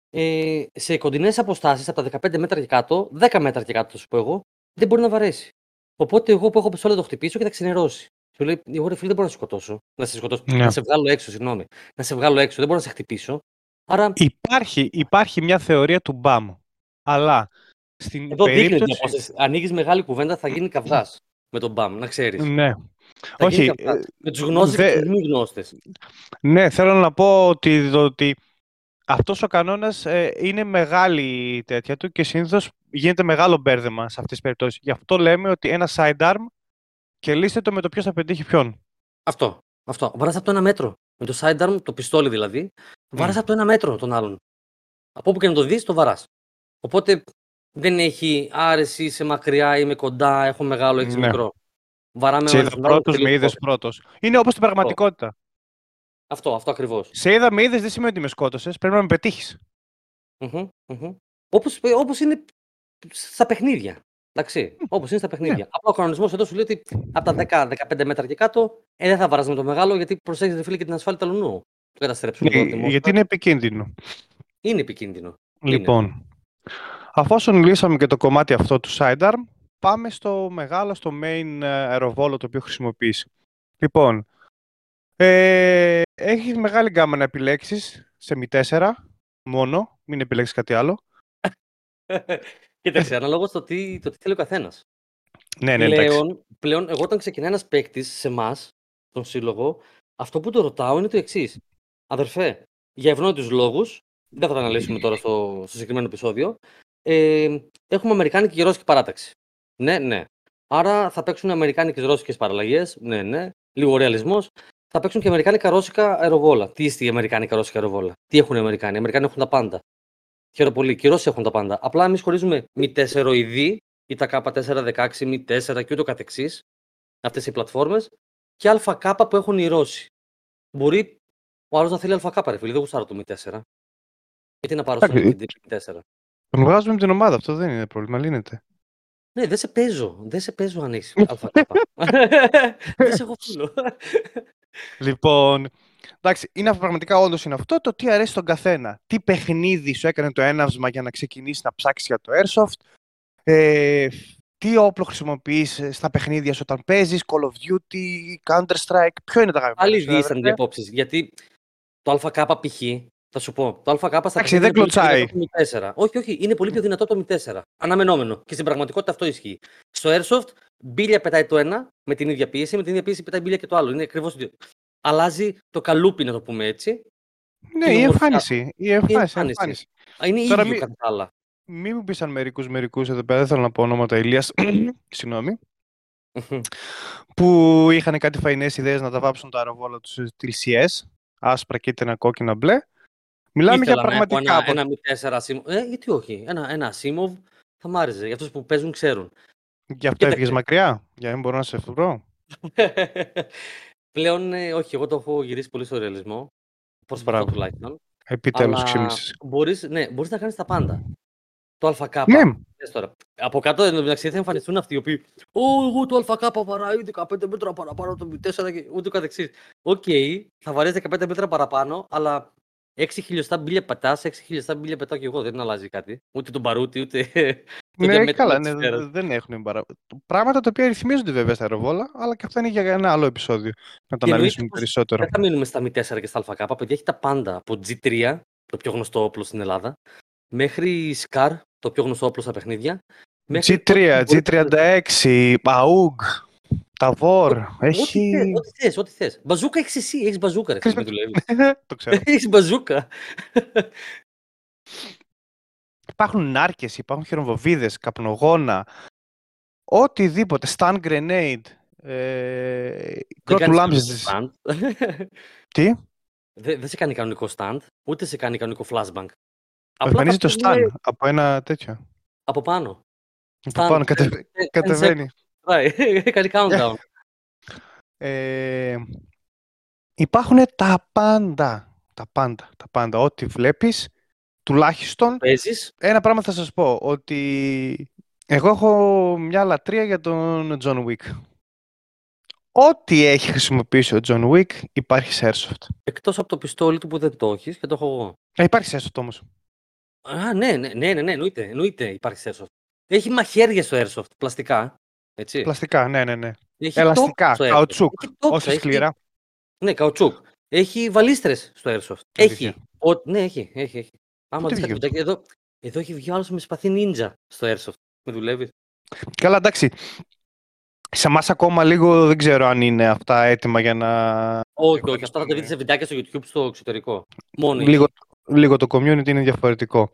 ε, σε κοντινές αποστάσεις από τα δεκαπέντε μέτρα και κάτω, δέκα μέτρα και κάτω, θα σου πω εγώ, δεν μπορεί να βαρέσει. Οπότε εγώ που έχω πιστόλι θα το χτυπήσω και θα ξενερώσει. Σου λέει: εγώ ρε φίλε δεν μπορώ να σε σκοτώσω. Να σε σκοτώσω. Yeah. Να σε βγάλω έξω, συγγνώμη. Να σε βγάλω έξω, δεν μπορώ να σε χτυπήσω. Άρα... Υπάρχει, υπάρχει μια θεωρία του μπαμ. Αλλά στην εδώ περίπτωση... δείχνει ότι ανοίγεις μεγάλη κουβέντα, θα γίνει καυγάς με τον μπαμ, να ξέρεις. Ναι. Θα όχι. Με τους γνώστες δε... και τους μη γνώστες. Ναι, θέλω να πω ότι, ότι αυτός ο κανόνας ε, είναι μεγάλη τέτοια του και συνήθως γίνεται μεγάλο μπέρδεμα σε αυτές τις περιπτώσεις. Γι' αυτό λέμε ότι ένα sidearm και λύστε το με το ποιος θα πετύχει ποιον. Αυτό. αυτό. Βάρας από το ένα μέτρο. Με το sidearm, το πιστόλι δηλαδή, βάρας mm. από το ένα μέτρο τον άλλον. Από όπου και να το δεις, το βαράς. Οπότε δεν έχει άρεση, είσαι μακριά, είμαι κοντά, έχω μεγάλο, έχεις ναι. μικρό. Βαράμε σε είδα πρώτος, με είδες πρώτος. Είναι όπως στην πραγματικότητα. Αυτό, αυτό ακριβώς. Σε είδα, με είδες, δεν σημαίνει ότι με σκότωσες, πρέπει να με πετύχεις. Mm-hmm, mm-hmm. Όπως, όπως είναι στα παιχνίδια. Εντάξει, mm. όπως είναι στα παιχνίδια. Yeah. Απλά ο κανονισμός εδώ σου λέει ότι από τα δέκα με δεκαπέντε μέτρα και κάτω ε, δεν θα βαράς με το μεγάλο γιατί προσέχεις φίλε και την ασφάλεια του αλουνού. Το καταστρέψουν. Yeah, γιατί είναι επικίνδυνο. Είναι επικίνδυνο. Λοιπόν, είναι. Αφόσον λύσαμε και το κομμάτι αυτό του sidearm, πάμε στο μεγάλο, στο main αεροβόλο το οποίο χρησιμοποιείς. Λοιπόν, ε, έχει μεγάλη γκάμα να επιλέξεις σε μη τέσσερα μόνο, μην επιλέξεις κάτι άλλο. Κοίταξε, αναλόγως το τι, το τι θέλει ο καθένας. Ναι, ναι, πλέον, πλέον, εγώ όταν ξεκινάει ένας παίκτης σε εμάς, τον σύλλογο, αυτό που το ρωτάω είναι το εξής. Αδερφέ, για ευνόητους λόγους, δεν θα τα αναλύσουμε τώρα στο, στο συγκεκριμένο επεισόδιο, ε, έχουμε αμερικάνικη και ρώσικη παράταξη. Ναι, ναι. Άρα θα παίξουν αμερικάνικες ρώσικες παραλλαγές. Ναι, ναι. Λίγο ρεαλισμός. Θα παίξουν και αμερικάνικα ρώσικα αεροβόλα. Τι είστε οι αμερικάνικα ρώσικα αεροβόλα? Τι έχουν οι Αμερικάνοι? Οι Αμερικάνοι έχουν τα πάντα. Χαίρομαι πολύ. Και οι Ρώσοι έχουν τα πάντα. Απλά εμείς χωρίζουμε μη τέσσερα ή τα κέι τετρακόσια δεκαέξι, μη τέσσερα και ούτω καθεξής. Αυτές οι πλατφόρμες. Και ΑΚ που έχουν οι Ρώσοι. Μπορεί ο άλλος να θέλει ΑΚ, ρε φίλε. Δεν γουστάρω το μη τέσσερα. Γιατί να πάρω στο μη τέσσερα. Τον βγάζουμε με την ομάδα. Αυτό δεν είναι πρόβλημα. Λύνεται. Ναι, δεν σε παίζω. Δεν σε παίζω αν έχεις ΑΚ. Δεν σε έχω φίλο. Λοιπόν, εντάξει, είναι πραγματικά όντως είναι αυτό το τι αρέσει στον καθένα. Τι παιχνίδι σου έκανε το έναυσμα για να ξεκινήσει να ψάξεις για το Airsoft. Ε, τι όπλο χρησιμοποιείς στα παιχνίδια σου όταν παίζεις, Call of Duty, Counter-Strike. Ποιο είναι τα αγαπημένα σου? Άλλοι δίστανται απόψεις. Γιατί το ΑΚ π.χ. θα σου πω, το ΑΚ στα παιχνίδια δεν κλωτσάει. Όχι, όχι, είναι πολύ πιο δυνατό το μη τέσσερα. Αναμενόμενο. Και στην πραγματικότητα αυτό ισχύει. Στο Airsoft, μπίλια πετάει το ένα με την ίδια πίεση, με την ίδια πίεση πετάει μπίλια και το άλλο. Είναι ακριβώς. Αλλάζει το καλούπι, να το πούμε έτσι. Ναι, η εμφάνιση. Η εμφάνιση. εμφάνιση. Είναι ίδιο μη... κατά τα άλλα. Μη μου πεις αν μερικούς μερικούς εδώ πέρα, δεν θέλω να πω ονόματα, Ηλίας, συγγνώμη, που είχαν κάτι φαϊνές ιδέες να τα βάψουν τα αεροβόλα τους σε τυλσιές, άσπρα, κίτρινα, κόκκινα, μπλε. Μιλάμε για Ήθελα να έχω πραγματικά... ένα, ένα μη τέσσερα Asimov. Ε, γιατί όχι. Ένα, ένα Asimov θα μ' άρεσε. Για αυτούς που παίζουν ξέρουν. Γι' αυτό έφυγες μακριά, για να μην μπορώ να σε βρω. Πλέον, ε, όχι, εγώ το έχω γυρίσει πολύ στο ρεαλισμό. Προσπαθώ τουλάχιστον. Επιτέλους Αλλά ξύμνησες. μπορείς, ναι, μπορείς να κάνεις τα πάντα. Το ΑΚ. Ναι. Τώρα. Από κάτω μεταξύ θα εμφανιστούν αυτοί οι οποίοι. Ω, εγώ το ΑΚ βαράει δεκαπέντε μέτρα παραπάνω από το μη τέσσερα και ούτω καθεξής. Οκ, okay, θα βαρέσει δεκαπέντε μέτρα παραπάνω, αλλά έξι χιλιοστά μπίλια πατάς, έξι χιλιοστά μπίλια πετάω και εγώ. Δεν αλλάζει κάτι. Ούτε τον παρούτι, ούτε. Ναι, καλά, ναι, δεν έχουν παρα... πράγματα τα οποία ρυθμίζονται βέβαια στα αεροβόλα, αλλά και αυτά είναι για ένα άλλο επεισόδιο. Να το αναλύσουμε περισσότερο. Δεν θα μείνουμε στα μη τέσσερα και στα ΑΚ. Παιδιά, έχει τα πάντα. Από τζι τρία, το πιο γνωστό όπλο στην Ελλάδα, μέχρι Scar, το πιο γνωστό όπλο στα παιχνίδια. τζι τρία, τζι τριάντα έξι, Αουγ, Ταβόρ. Έχει. Ό,τι θες, ό,τι θες. Μπαζούκα έχεις εσύ, έχεις μπαζούκα. Το ξέρω. Έχεις μπαζούκα. Υπάρχουν νάρκες, υπάρχουν χειροβοβίδες, καπνογόνα, οτιδήποτε, stun grenade, ε, κρότου λάμψης. Τι? Δεν δε σε κάνει κανονικό stand, ούτε σε κάνει κανονικό flashbang. Εμφανίζει το stun είναι... από ένα τέτοιο. Από πάνω. Από πάνω, κατε... κατεβαίνει. Κάνει countdown. ε, υπάρχουν τα πάντα, τα πάντα, τα πάντα. Ό,τι βλέπεις, τουλάχιστον, παίζεις. Ένα πράγμα θα σας πω, ότι εγώ έχω μια λατρεία για τον John Wick. Ό,τι έχει χρησιμοποιήσει ο John Wick υπάρχει σε Airsoft. Εκτός από το πιστόλι του που δεν το έχεις και το έχω εγώ. Ε, υπάρχει σε Airsoft όμως. Α, ναι, ναι, ναι, ναι, ναι, εννοείται, εννοείται υπάρχει σε Airsoft. Έχει μαχαίρια στο Airsoft, πλαστικά, έτσι. Πλαστικά, ναι, ναι, ναι. Έχει ελαστικά, καουτσούκ, όχι σκληρά. Έχει... Ναι, καουτσούκ. Έχει βαλίστρες στο Airsoft. Έχει. Ο... Ναι, έχει, έχει, έχει. Άμα δεις τα κουτάκια εδώ, εδώ έχει βγει άλλος με σπαθί νίντζα στο Airsoft. Με δουλεύει. Καλά, εντάξει. Σε εμάς ακόμα λίγο δεν ξέρω αν είναι αυτά έτοιμα για να... Όχι, όχι. Αυτά θα τα δείτε σε βιντεάκια στο YouTube στο εξωτερικό. Μόνο λίγο, λίγο το community είναι διαφορετικό.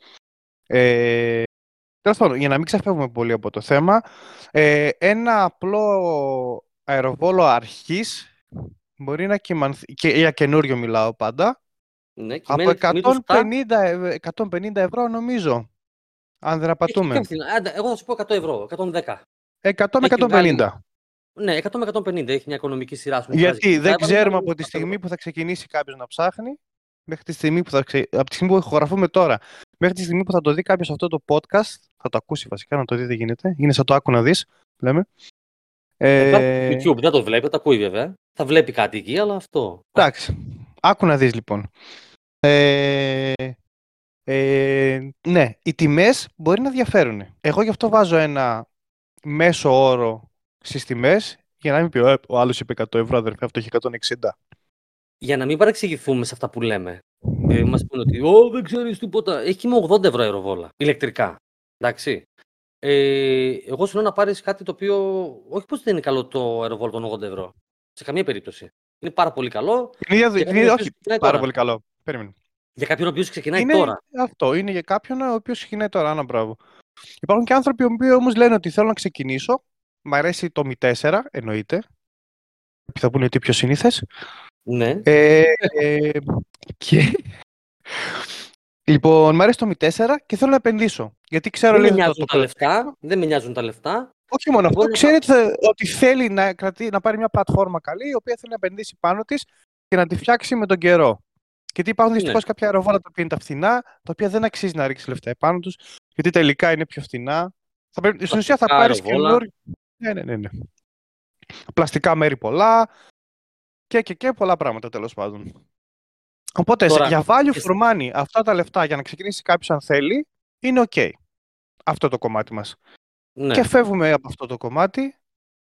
Ε, τέλος πάντων, για να μην ξεφεύγουμε πολύ από το θέμα, ε, ένα απλό αεροβόλο αρχής μπορεί να κυμανθεί, και για καινούριο μιλάω πάντα, ναι, από εκατόν πενήντα, εκατόν πενήντα ευρώ νομίζω, αν δεν απατούμε. Εγώ θα σου πω εκατό ευρώ, εκατόν δέκα. εκατό με εκατόν πενήντα. Ναι, εκατό με εκατόν πενήντα έχει μια οικονομική σειρά. Γιατί δεν ξέρουμε από τη στιγμή που θα ξεκινήσει κάποιος να ψάχνει, μέχρι τη στιγμή που θα ξε... από τη στιγμή που ηχογραφούμε τώρα, μέχρι τη στιγμή που θα το δει κάποιος αυτό το podcast, θα το ακούσει βασικά, να το δει τι γίνεται. Είναι σαν το άκου να δεις, λέμε. Ε... YouTube δεν το βλέπει, το ακούει βέβαια. Θα βλέπει κάτι εκεί, αλλά αυτό. Εντάξει. Άκου να δεις λοιπόν. Ε... Ε... Ναι, οι τιμές μπορεί να διαφέρουν. Εγώ γι' αυτό βάζω ένα μέσο όρο στις τιμές, για να μην πει ο άλλος είπε εκατό ευρώ, αδερφέ, αυτό έχει εκατόν εξήντα. Για να μην παρεξηγηθούμε σε αυτά που λέμε. Ε, μας πούνε ότι Ω, δεν ξέρεις τίποτα. Έχει με ογδόντα ευρώ αεροβόλα, ηλεκτρικά. Εντάξει. Ε, εγώ σου λέω να πάρεις κάτι το οποίο. Όχι πως δεν είναι καλό το αεροβόλο των ογδόντα ευρώ. Σε καμία περίπτωση. Είναι πάρα πολύ καλό. Είναι, είναι, είναι όχι πάρα τώρα. πολύ καλό. Περίμενε. Για κάποιον ο οποίος ξεκινάει είναι τώρα. Αυτό. Είναι για κάποιον ο οποίος ξεκινάει τώρα. Άνα, μπράβο. Υπάρχουν και άνθρωποι οι όμως λένε ότι θέλω να ξεκινήσω. Μ' αρέσει το μη τέσσερα, εννοείται. Θα πούνε ότι πιο συνήθες. Ναι. Ε, ε, και... Λοιπόν, μ' αρέσει το μη τέσσερα και θέλω να επενδύσω. Γιατί ξέρω δεν, λέει, με νοιάζουν το, το, τα λεφτά, δεν με νοιάζουν τα λεφτά. Όχι μόνο αυτό, ξέρει να... ότι θέλει να, κρατεί, να πάρει μια πλατφόρμα καλή, η οποία θέλει να επενδύσει πάνω της και να τη φτιάξει με τον καιρό. Γιατί υπάρχουν δυστυχώς ναι. κάποια αεροβόλα τα οποία είναι τα φθηνά, τα οποία δεν αξίζει να ρίξει λεφτά επάνω τους, γιατί τελικά είναι πιο φθηνά. Θα πρέπει... Στην ουσία θα πάρει καινούριο. Ναι, ναι, ναι, ναι. Πλαστικά μέρη πολλά και, και, και πολλά πράγματα τέλος πάντων. Οπότε Τώρα, για value for money, αυτά τα λεφτά για να ξεκινήσει κάποιος αν θέλει, είναι ok. Αυτό το κομμάτι μας. Ναι. Και φεύγουμε από αυτό το κομμάτι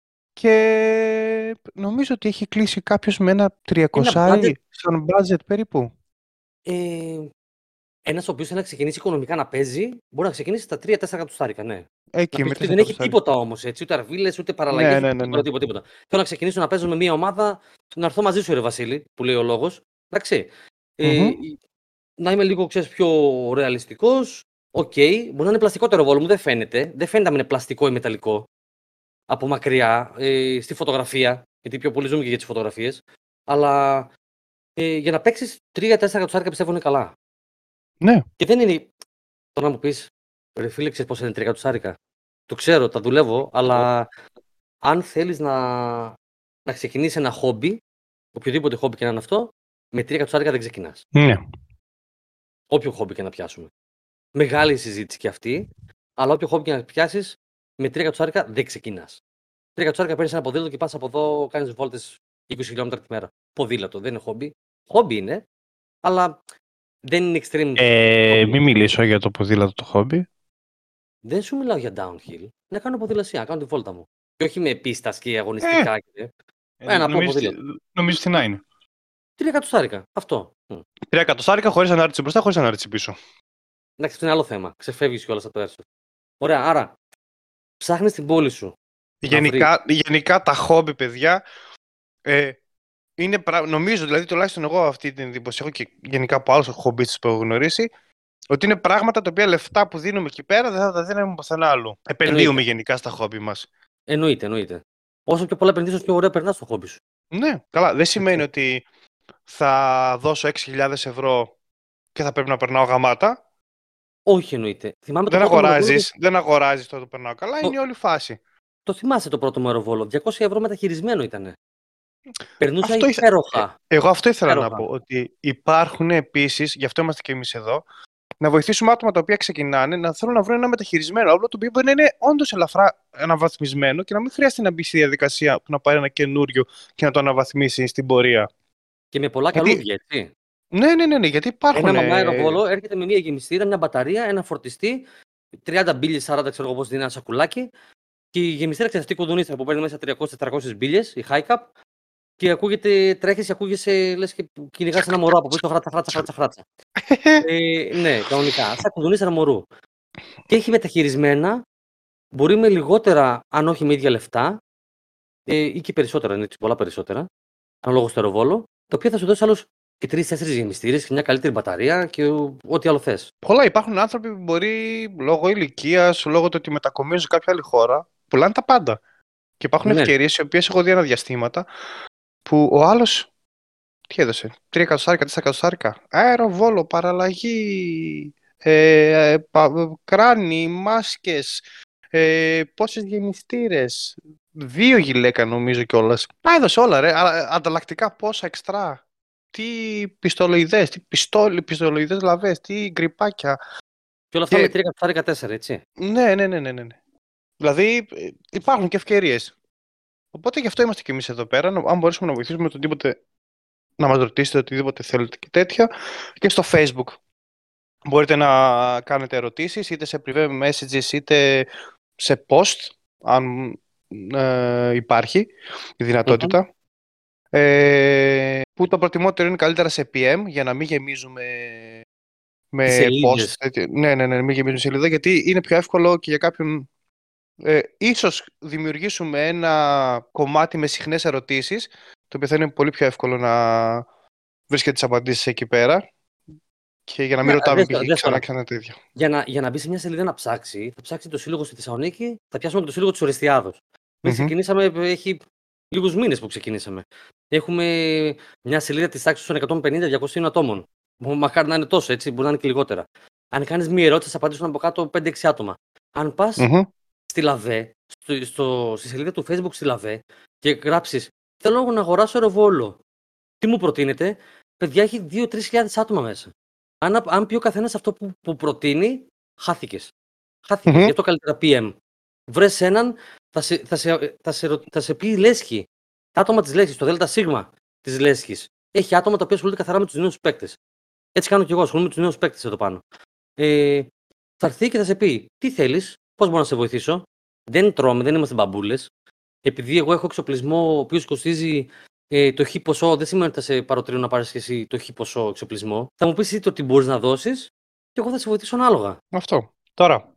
και νομίζω ότι έχει κλείσει κάποιος με ένα τριακόσια στον budget περίπου. Ε, ένας ο οποίος θέλει να ξεκινήσει οικονομικά να παίζει, μπορεί να ξεκινήσει στα τρία τέσσερα εκατοστάρικα, ναι. Εκεί, να δεν έχει τίποτα όμως, έτσι, ούτε αρβίλες, ούτε παραλλαγές, ναι, ναι, ναι, ναι. τίποτα, τίποτα. Θέλω να ξεκινήσω να παίζω με μια ομάδα, να έρθω μαζί σου, ρε Βασίλη, που λέει ο λόγος. Εντάξει. Mm-hmm. Ε, να είμαι λίγο, ξέρεις, πιο ρεαλιστικός. Οκ, okay, μπορεί να είναι πλαστικό το αεροβόλο μου, δεν φαίνεται. Δεν φαίνεται αν είναι πλαστικό ή μεταλλικό. Από μακριά, ε, στη φωτογραφία, γιατί πιο πολύ ζούμε και για τις φωτογραφίες. Αλλά ε, για να παίξεις τρία τέσσερα εκατοστάρικα πιστεύω είναι καλά. Ναι. Και δεν είναι. Τώρα να μου πεις, ρε φίλε, ξέρεις πώς είναι τρία εκατοστάρικα. Το ξέρω, τα δουλεύω, αλλά αν θέλεις να, να ξεκινήσεις ένα χόμπι, οποιοδήποτε χόμπι και να είναι αυτό, με τρία εκατοστάρικα δεν ξεκινάς. Ναι. Όποιο χόμπι και να πιάσουμε. Μεγάλη συζήτηση και αυτή, αλλά όποιο χόμπι και να πιάσεις, με τρία εκατοστάρικα δεν ξεκινάς. τρία εκατοστάρικα παίρνεις ένα ποδήλατο και πας από εδώ, κάνεις βόλτες είκοσι χιλιόμετρα τη μέρα. Ποδήλατο, δεν είναι χόμπι. Χόμπι είναι, αλλά δεν είναι extreme. Ε, μην μιλήσω για το ποδήλατο το χόμπι. Δεν σου μιλάω για downhill. Να κάνω ποδηλασία, να κάνω τη βόλτα μου. Και όχι με πίστα και αγωνιστικά. Ε, και... ε, ένα απλό ποδήλατο. Νομίζω τι να είναι. Τρία εκατοστάρικα. Αυτό. Τρία εκατοστάρικα χωρίς ανάρτηση μπροστά, χωρίς ανάρτηση πίσω. Εντάξει, αυτό είναι άλλο θέμα. Ξεφεύγεις κιόλας από το airsoft. Ωραία, άρα ψάχνεις την πόλη σου. Γενικά, γενικά τα χόμπι, παιδιά, ε, είναι, νομίζω, δηλαδή τουλάχιστον εγώ αυτή την εντύπωση έχω και γενικά από άλλους χομπίστες που έχω γνωρίσει, ότι είναι πράγματα τα οποία λεφτά που δίνουμε εκεί πέρα δεν θα τα δίνουμε πουθενά άλλου. Επενδύουμε εννοείται. Γενικά στα χόμπι μας. Εννοείται, εννοείται. Όσο πιο πολλά επενδύσεις, πιο ωραία περνάς στο χόμπι σου. Ναι, καλά. Δεν σημαίνει ότι θα δώσω έξι χιλιάδες ευρώ και θα πρέπει να περνάω γαμάτα. Όχι, εννοείται. Θυμάμαι δεν, αγοράζεις, το... δεν αγοράζεις το ότι περνάω καλά, το... είναι όλη φάση. Το θυμάσαι το πρώτο μου αεροβόλο. διακόσια ευρώ μεταχειρισμένο ήταν. Περνούσα αυτό υπέροχα. Ήθελα... Εγώ αυτό ήθελα υπέροχα. να πω. Ότι υπάρχουν επίσης, γι' αυτό είμαστε και εμείς εδώ, να βοηθήσουμε άτομα τα οποία ξεκινάνε να θέλουν να βρουν ένα μεταχειρισμένο όπλο, το οποίο μπορεί να είναι όντως ελαφρά αναβαθμισμένο και να μην χρειάζεται να μπει στη διαδικασία που να πάρει ένα καινούριο και να το αναβαθμίσει στην πορεία. Και με πολλά γιατί... καλούδια, έτσι. Ναι, ναι, ναι, ναι, γιατί υπάρχουν. Ένα μαμά αεροβόλο έρχεται με μία γεμιστήρα, μια μπαταρία, ένα φορτιστή, τριάντα μπίλιες, σαράντα ξέρω εγώ πώς δίνει ένα σακουλάκι. Και η γεμιστήρα ξέρει αυτή η κουδουνίστρα που παίρνει μέσα τριακόσιες τετρακόσιες μπίλιες, η high cap. Και ακούγεται, τρέχεις και ακούγεσαι, λες και κυνηγάς ένα μωρό από πίσω, το χράτσα, χράτσα, χράτσα, χράτσα. ε, ναι, κανονικά, σαν κουδουνίστρα μωρού. Και έχει μεταχειρισμένα, μπορεί με λιγότερα, αν όχι με ίδια λεφτά, ε, ή και περισσότερα, είναι πολλά περισσότερα, αναλόγως στο αεροβόλο, το οποίο θα σου δώσει άλλους και τρεις-τέσσερις γεμιστήρες και μια καλύτερη μπαταρία και ό,τι άλλο θες. Πολλά υπάρχουν άνθρωποι που μπορεί λόγω ηλικίας, λόγω του ότι μετακομίζουν σε κάποια άλλη χώρα, πουλάνε τα πάντα. Και υπάρχουν ναι. ευκαιρίες οι οποίες έχω δει αναδιαστήματα που ο άλλος. Τι έδωσε, τρία εκατοστάρικα, τέσσερα εκατοστάρικα. Αεροβόλο, παραλλαγή, ε, πα, κράνη, μάσκες, ε, πόσες γεμιστήρες. Δύο γυλαίκα νομίζω κιόλας. Τα έδωσε όλα, ρε. Ανταλλακτικά πόσα εξτρά. Τι πιστολοειδές, τι πιστόλοι, πιστολοειδές λαβές, τι γκριπάκια. Και όλα αυτά και... με τρία εκατοστάρικα τέσσερα, έτσι. Ναι, ναι, ναι, ναι, ναι. Δηλαδή υπάρχουν και ευκαιρίες. Οπότε γι' αυτό είμαστε κι εμείς εδώ πέρα. Αν μπορέσουμε να βοηθήσουμε με οτιδήποτε, να μας ρωτήσετε οτιδήποτε θέλετε και τέτοια. Και στο Facebook μπορείτε να κάνετε ερωτήσεις, είτε σε private messages, είτε σε post, αν ε, υπάρχει η δυνατότητα. Mm-hmm. Ε, που το προτιμότερο είναι καλύτερα σε πι εμ, για να μην γεμίζουμε με post. Ναι, ναι, ναι, μην γεμίζουμε σελίδα, γιατί είναι πιο εύκολο και για κάποιον. Ε, ίσως δημιουργήσουμε ένα κομμάτι με συχνές ερωτήσεις, το οποίο θα είναι πολύ πιο εύκολο να βρίσκεται τις απαντήσεις εκεί πέρα και για να μην ναι, ρωτάμε π.χ. ξανά ξανά τέτοια. Για να, για να μπει σε μια σελίδα να ψάξει, θα ψάξει το σύλλογο στη Θεσσαλονίκη, θα πιάσουμε και το σύλλογο της Ορεστιάδος. Mm-hmm. Ξεκινήσαμε, έχει λίγους μήνες που ξεκινήσαμε. Έχουμε μια σελίδα της τάξης των εκατόν πενήντα με διακόσια ατόμων. Μακάρι να είναι τόσο, έτσι, μπορεί να είναι και λιγότερα. Αν κάνεις μία ερώτηση, θα απαντήσουν από κάτω πέντε έξι άτομα. Αν πας mm-hmm. στη ΛΑΒΕ, στο, στο, στη σελίδα του Facebook στη ΛΑΒΕ και γράψεις θέλω να αγοράσω αεροβόλο. Τι μου προτείνετε, παιδιά, έχει δύο με τρεις χιλιάδες άτομα μέσα. Αν, αν πει ο καθένας αυτό που, που προτείνει, χάθηκες. Χάθηκες. Mm-hmm. Γι' αυτό καλύτερα πι εμ. Βρες έναν, θα σε, θα σε, θα σε, θα σε πει Λέσχη. Τα άτομα της Λέσχης, το ΔΣ της Λέσχης. Έχει άτομα τα οποία ασχολούνται καθαρά με τους νέους παίκτες. Έτσι κάνω κι εγώ, ασχολούμαι με τους νέους παίκτες εδώ πάνω. Ε, θα έρθει και θα σε πει τι θέλεις, πώς μπορώ να σε βοηθήσω. Δεν τρώμε, δεν είμαστε μπαμπούλες. Επειδή εγώ έχω εξοπλισμό ο οποίος κοστίζει ε, το χ ποσό, δεν σημαίνει ότι θα σε παροτρύνω να πάρεις και εσύ το χ ποσό εξοπλισμό. Θα μου πεις εσύ το τι μπορείς να δώσεις και εγώ θα σε βοηθήσω ανάλογα. Αυτό. Τώρα,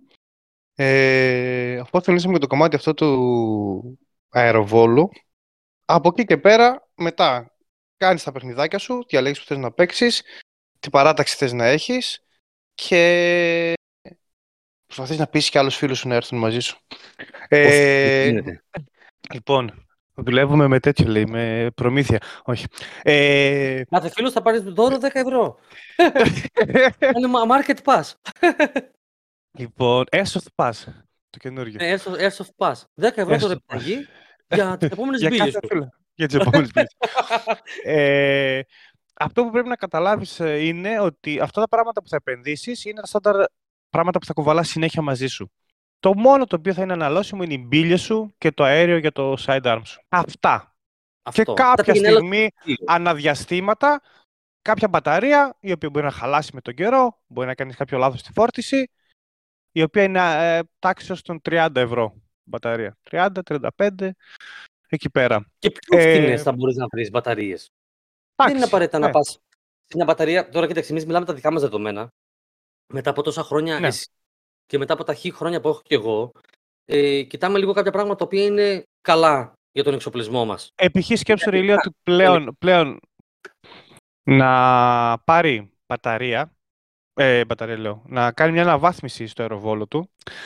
ε, αφού θέλησαμε και το κομμάτι αυτό του αεροβόλου, από εκεί και πέρα, μετά κάνεις τα παιχνιδάκια σου, διαλέγεις που θες να παίξεις, τι παράταξη θες να έχεις και Προσπαθείς να πείσεις και άλλους φίλους σου να έρθουν μαζί σου. Όχι, δεν Ε, γίνεται. λοιπόν, δουλεύουμε με τέτοιο, λέει, με προμήθεια. Όχι. Ε, Κάθε φίλος θα πάρει δώρο δέκα ευρώ. Είναι market pass. λοιπόν, Airsoft Pass, το καινούργιο. Ναι, Airsoft, Airsoft Pass. δέκα ευρώ το Airsoft Pass. ρεπταγή για τις επόμενες Για μπύλες κάθε σου. φίλο. Για τις επόμενες μπύλες. ε, αυτό που πρέπει να καταλάβεις ε, είναι ότι αυτά τα πράγματα που θα επενδύσεις είναι τα στάνταρ πράγματα που θα κουβαλάς συνέχεια μαζί σου. Το μόνο το οποίο θα είναι αναλώσιμο είναι οι μπύλες σου και το αέριο για το sidearm σου. Αυτά. Αυτό. Και κάποια πήγαινε, έλα, στιγμή, στο αναδιαστήματα, κάποια μπαταρία, η οποία μπορεί να χαλάσει με τον καιρό, μπορεί να κάνεις κάποιο λάθος στη φόρτιση, η οποία είναι ε, τάξης των τριάντα ευρώ μπαταρία. τριάντα, τριάντα πέντε, εκεί πέρα. Και πιο Ε, φθηνές θα μπορείς να βρεις μπαταρίες. Δεν είναι απαραίτητα ναι. να πας σε μια μπαταρία. Τώρα, κοίταξε, εμείς μιλάμε τα δικά μας δεδομένα. Μετά από τόσα χρόνια Ναι. εσύ και μετά από τα χι χρόνια που έχω και εγώ, ε, κοιτάμε λίγο κάποια πράγματα τα οποία είναι καλά για τον εξοπλισμό μας. Επιχεί σκέψου, ρε Ηλία, ότι πλέον, πλέον να πάρει μπαταρία, ε, μπαταρία λέω, να κάνει μια αναβάθμιση στο αεροβόλο του.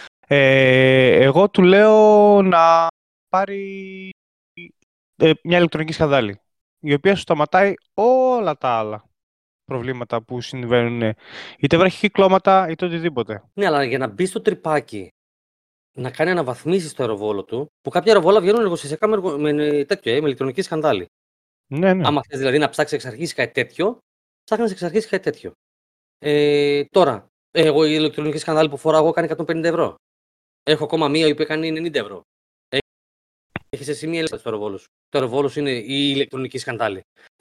Ε, εγώ του λέω να πάρει ε, μια ηλεκτρονική σκανδάλη, η οποία σου σταματάει όλα τα άλλα προβλήματα που συμβαίνουν, είτε βραχυκυκλώματα είτε οτιδήποτε. Ναι, αλλά για να μπει στο τρυπάκι, να κάνει αναβαθμίσεις στο αεροβόλο του, που κάποια αεροβόλα βγαίνουν εργοστασιακά με, εργο- με, τέτοιο, ε, με ηλεκτρονική σκανδάλη. Ναι, ναι. Άμα θες δηλαδή να ψάξει εξ αρχής κάτι τέτοιο, ψάχνεις εξ αρχής κάτι τέτοιο. Ε, τώρα, εγώ η ηλεκτρονική σκανδάλη που φοράω εγώ κάνει εκατόν πενήντα ευρώ. Έχω ακόμα μία η οποία κάνει ενενήντα ευρώ. Έχεις εσύ μία λίστα στο αεροβόλο σου. Το αεροβόλο σου είναι η ηλεκτρονική σκανδάλη.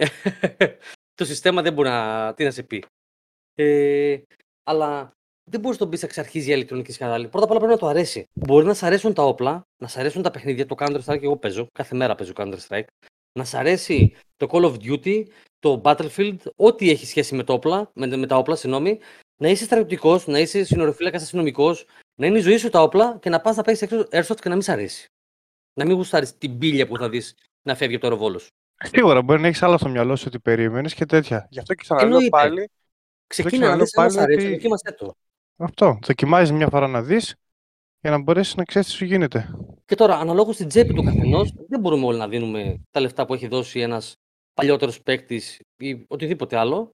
Το σύστημα δεν μπορεί να, τι να σε πει. Ε, αλλά δεν μπορεί να το πει εξ αρχή για ηλεκτρονική σκανδάλη. Πρώτα απ' όλα πρέπει να το αρέσει. Μπορεί να σ' αρέσουν τα όπλα, να σ' αρέσουν τα παιχνίδια. Το Counter-Strike εγώ παίζω. Κάθε μέρα παίζω Counter-Strike. Να σ' αρέσει το Call of Duty, το Battlefield, ό,τι έχει σχέση με, το όπλα, με, με τα όπλα, συγγνώμη. Να είσαι στρατιωτικός, να είσαι συνοριοφύλακας αστυνομικός, να είναι η ζωή σου τα όπλα και να πας να παίξεις Airsoft και να μην σ' αρέσει. Να μην γουστάρεις την πύλια που θα δεις να φεύγει από το αεροβόλο σου. Σίγουρα μπορεί να έχεις άλλα στο μυαλό σου ότι περίμενες και τέτοια. Γι' αυτό και ξαναλέω πάλι. Ξεκίνα να δεις αν σ' αρέσει, δοκίμασέ το. Αυτό. Δοκιμάζεις μια φορά να δεις για να μπορέσεις να ξέρεις τι σου γίνεται. Και τώρα, αναλόγως στην τσέπη του καθενός, δεν μπορούμε όλοι να δίνουμε τα λεφτά που έχει δώσει ένας παλιότερος παίκτης ή οτιδήποτε άλλο.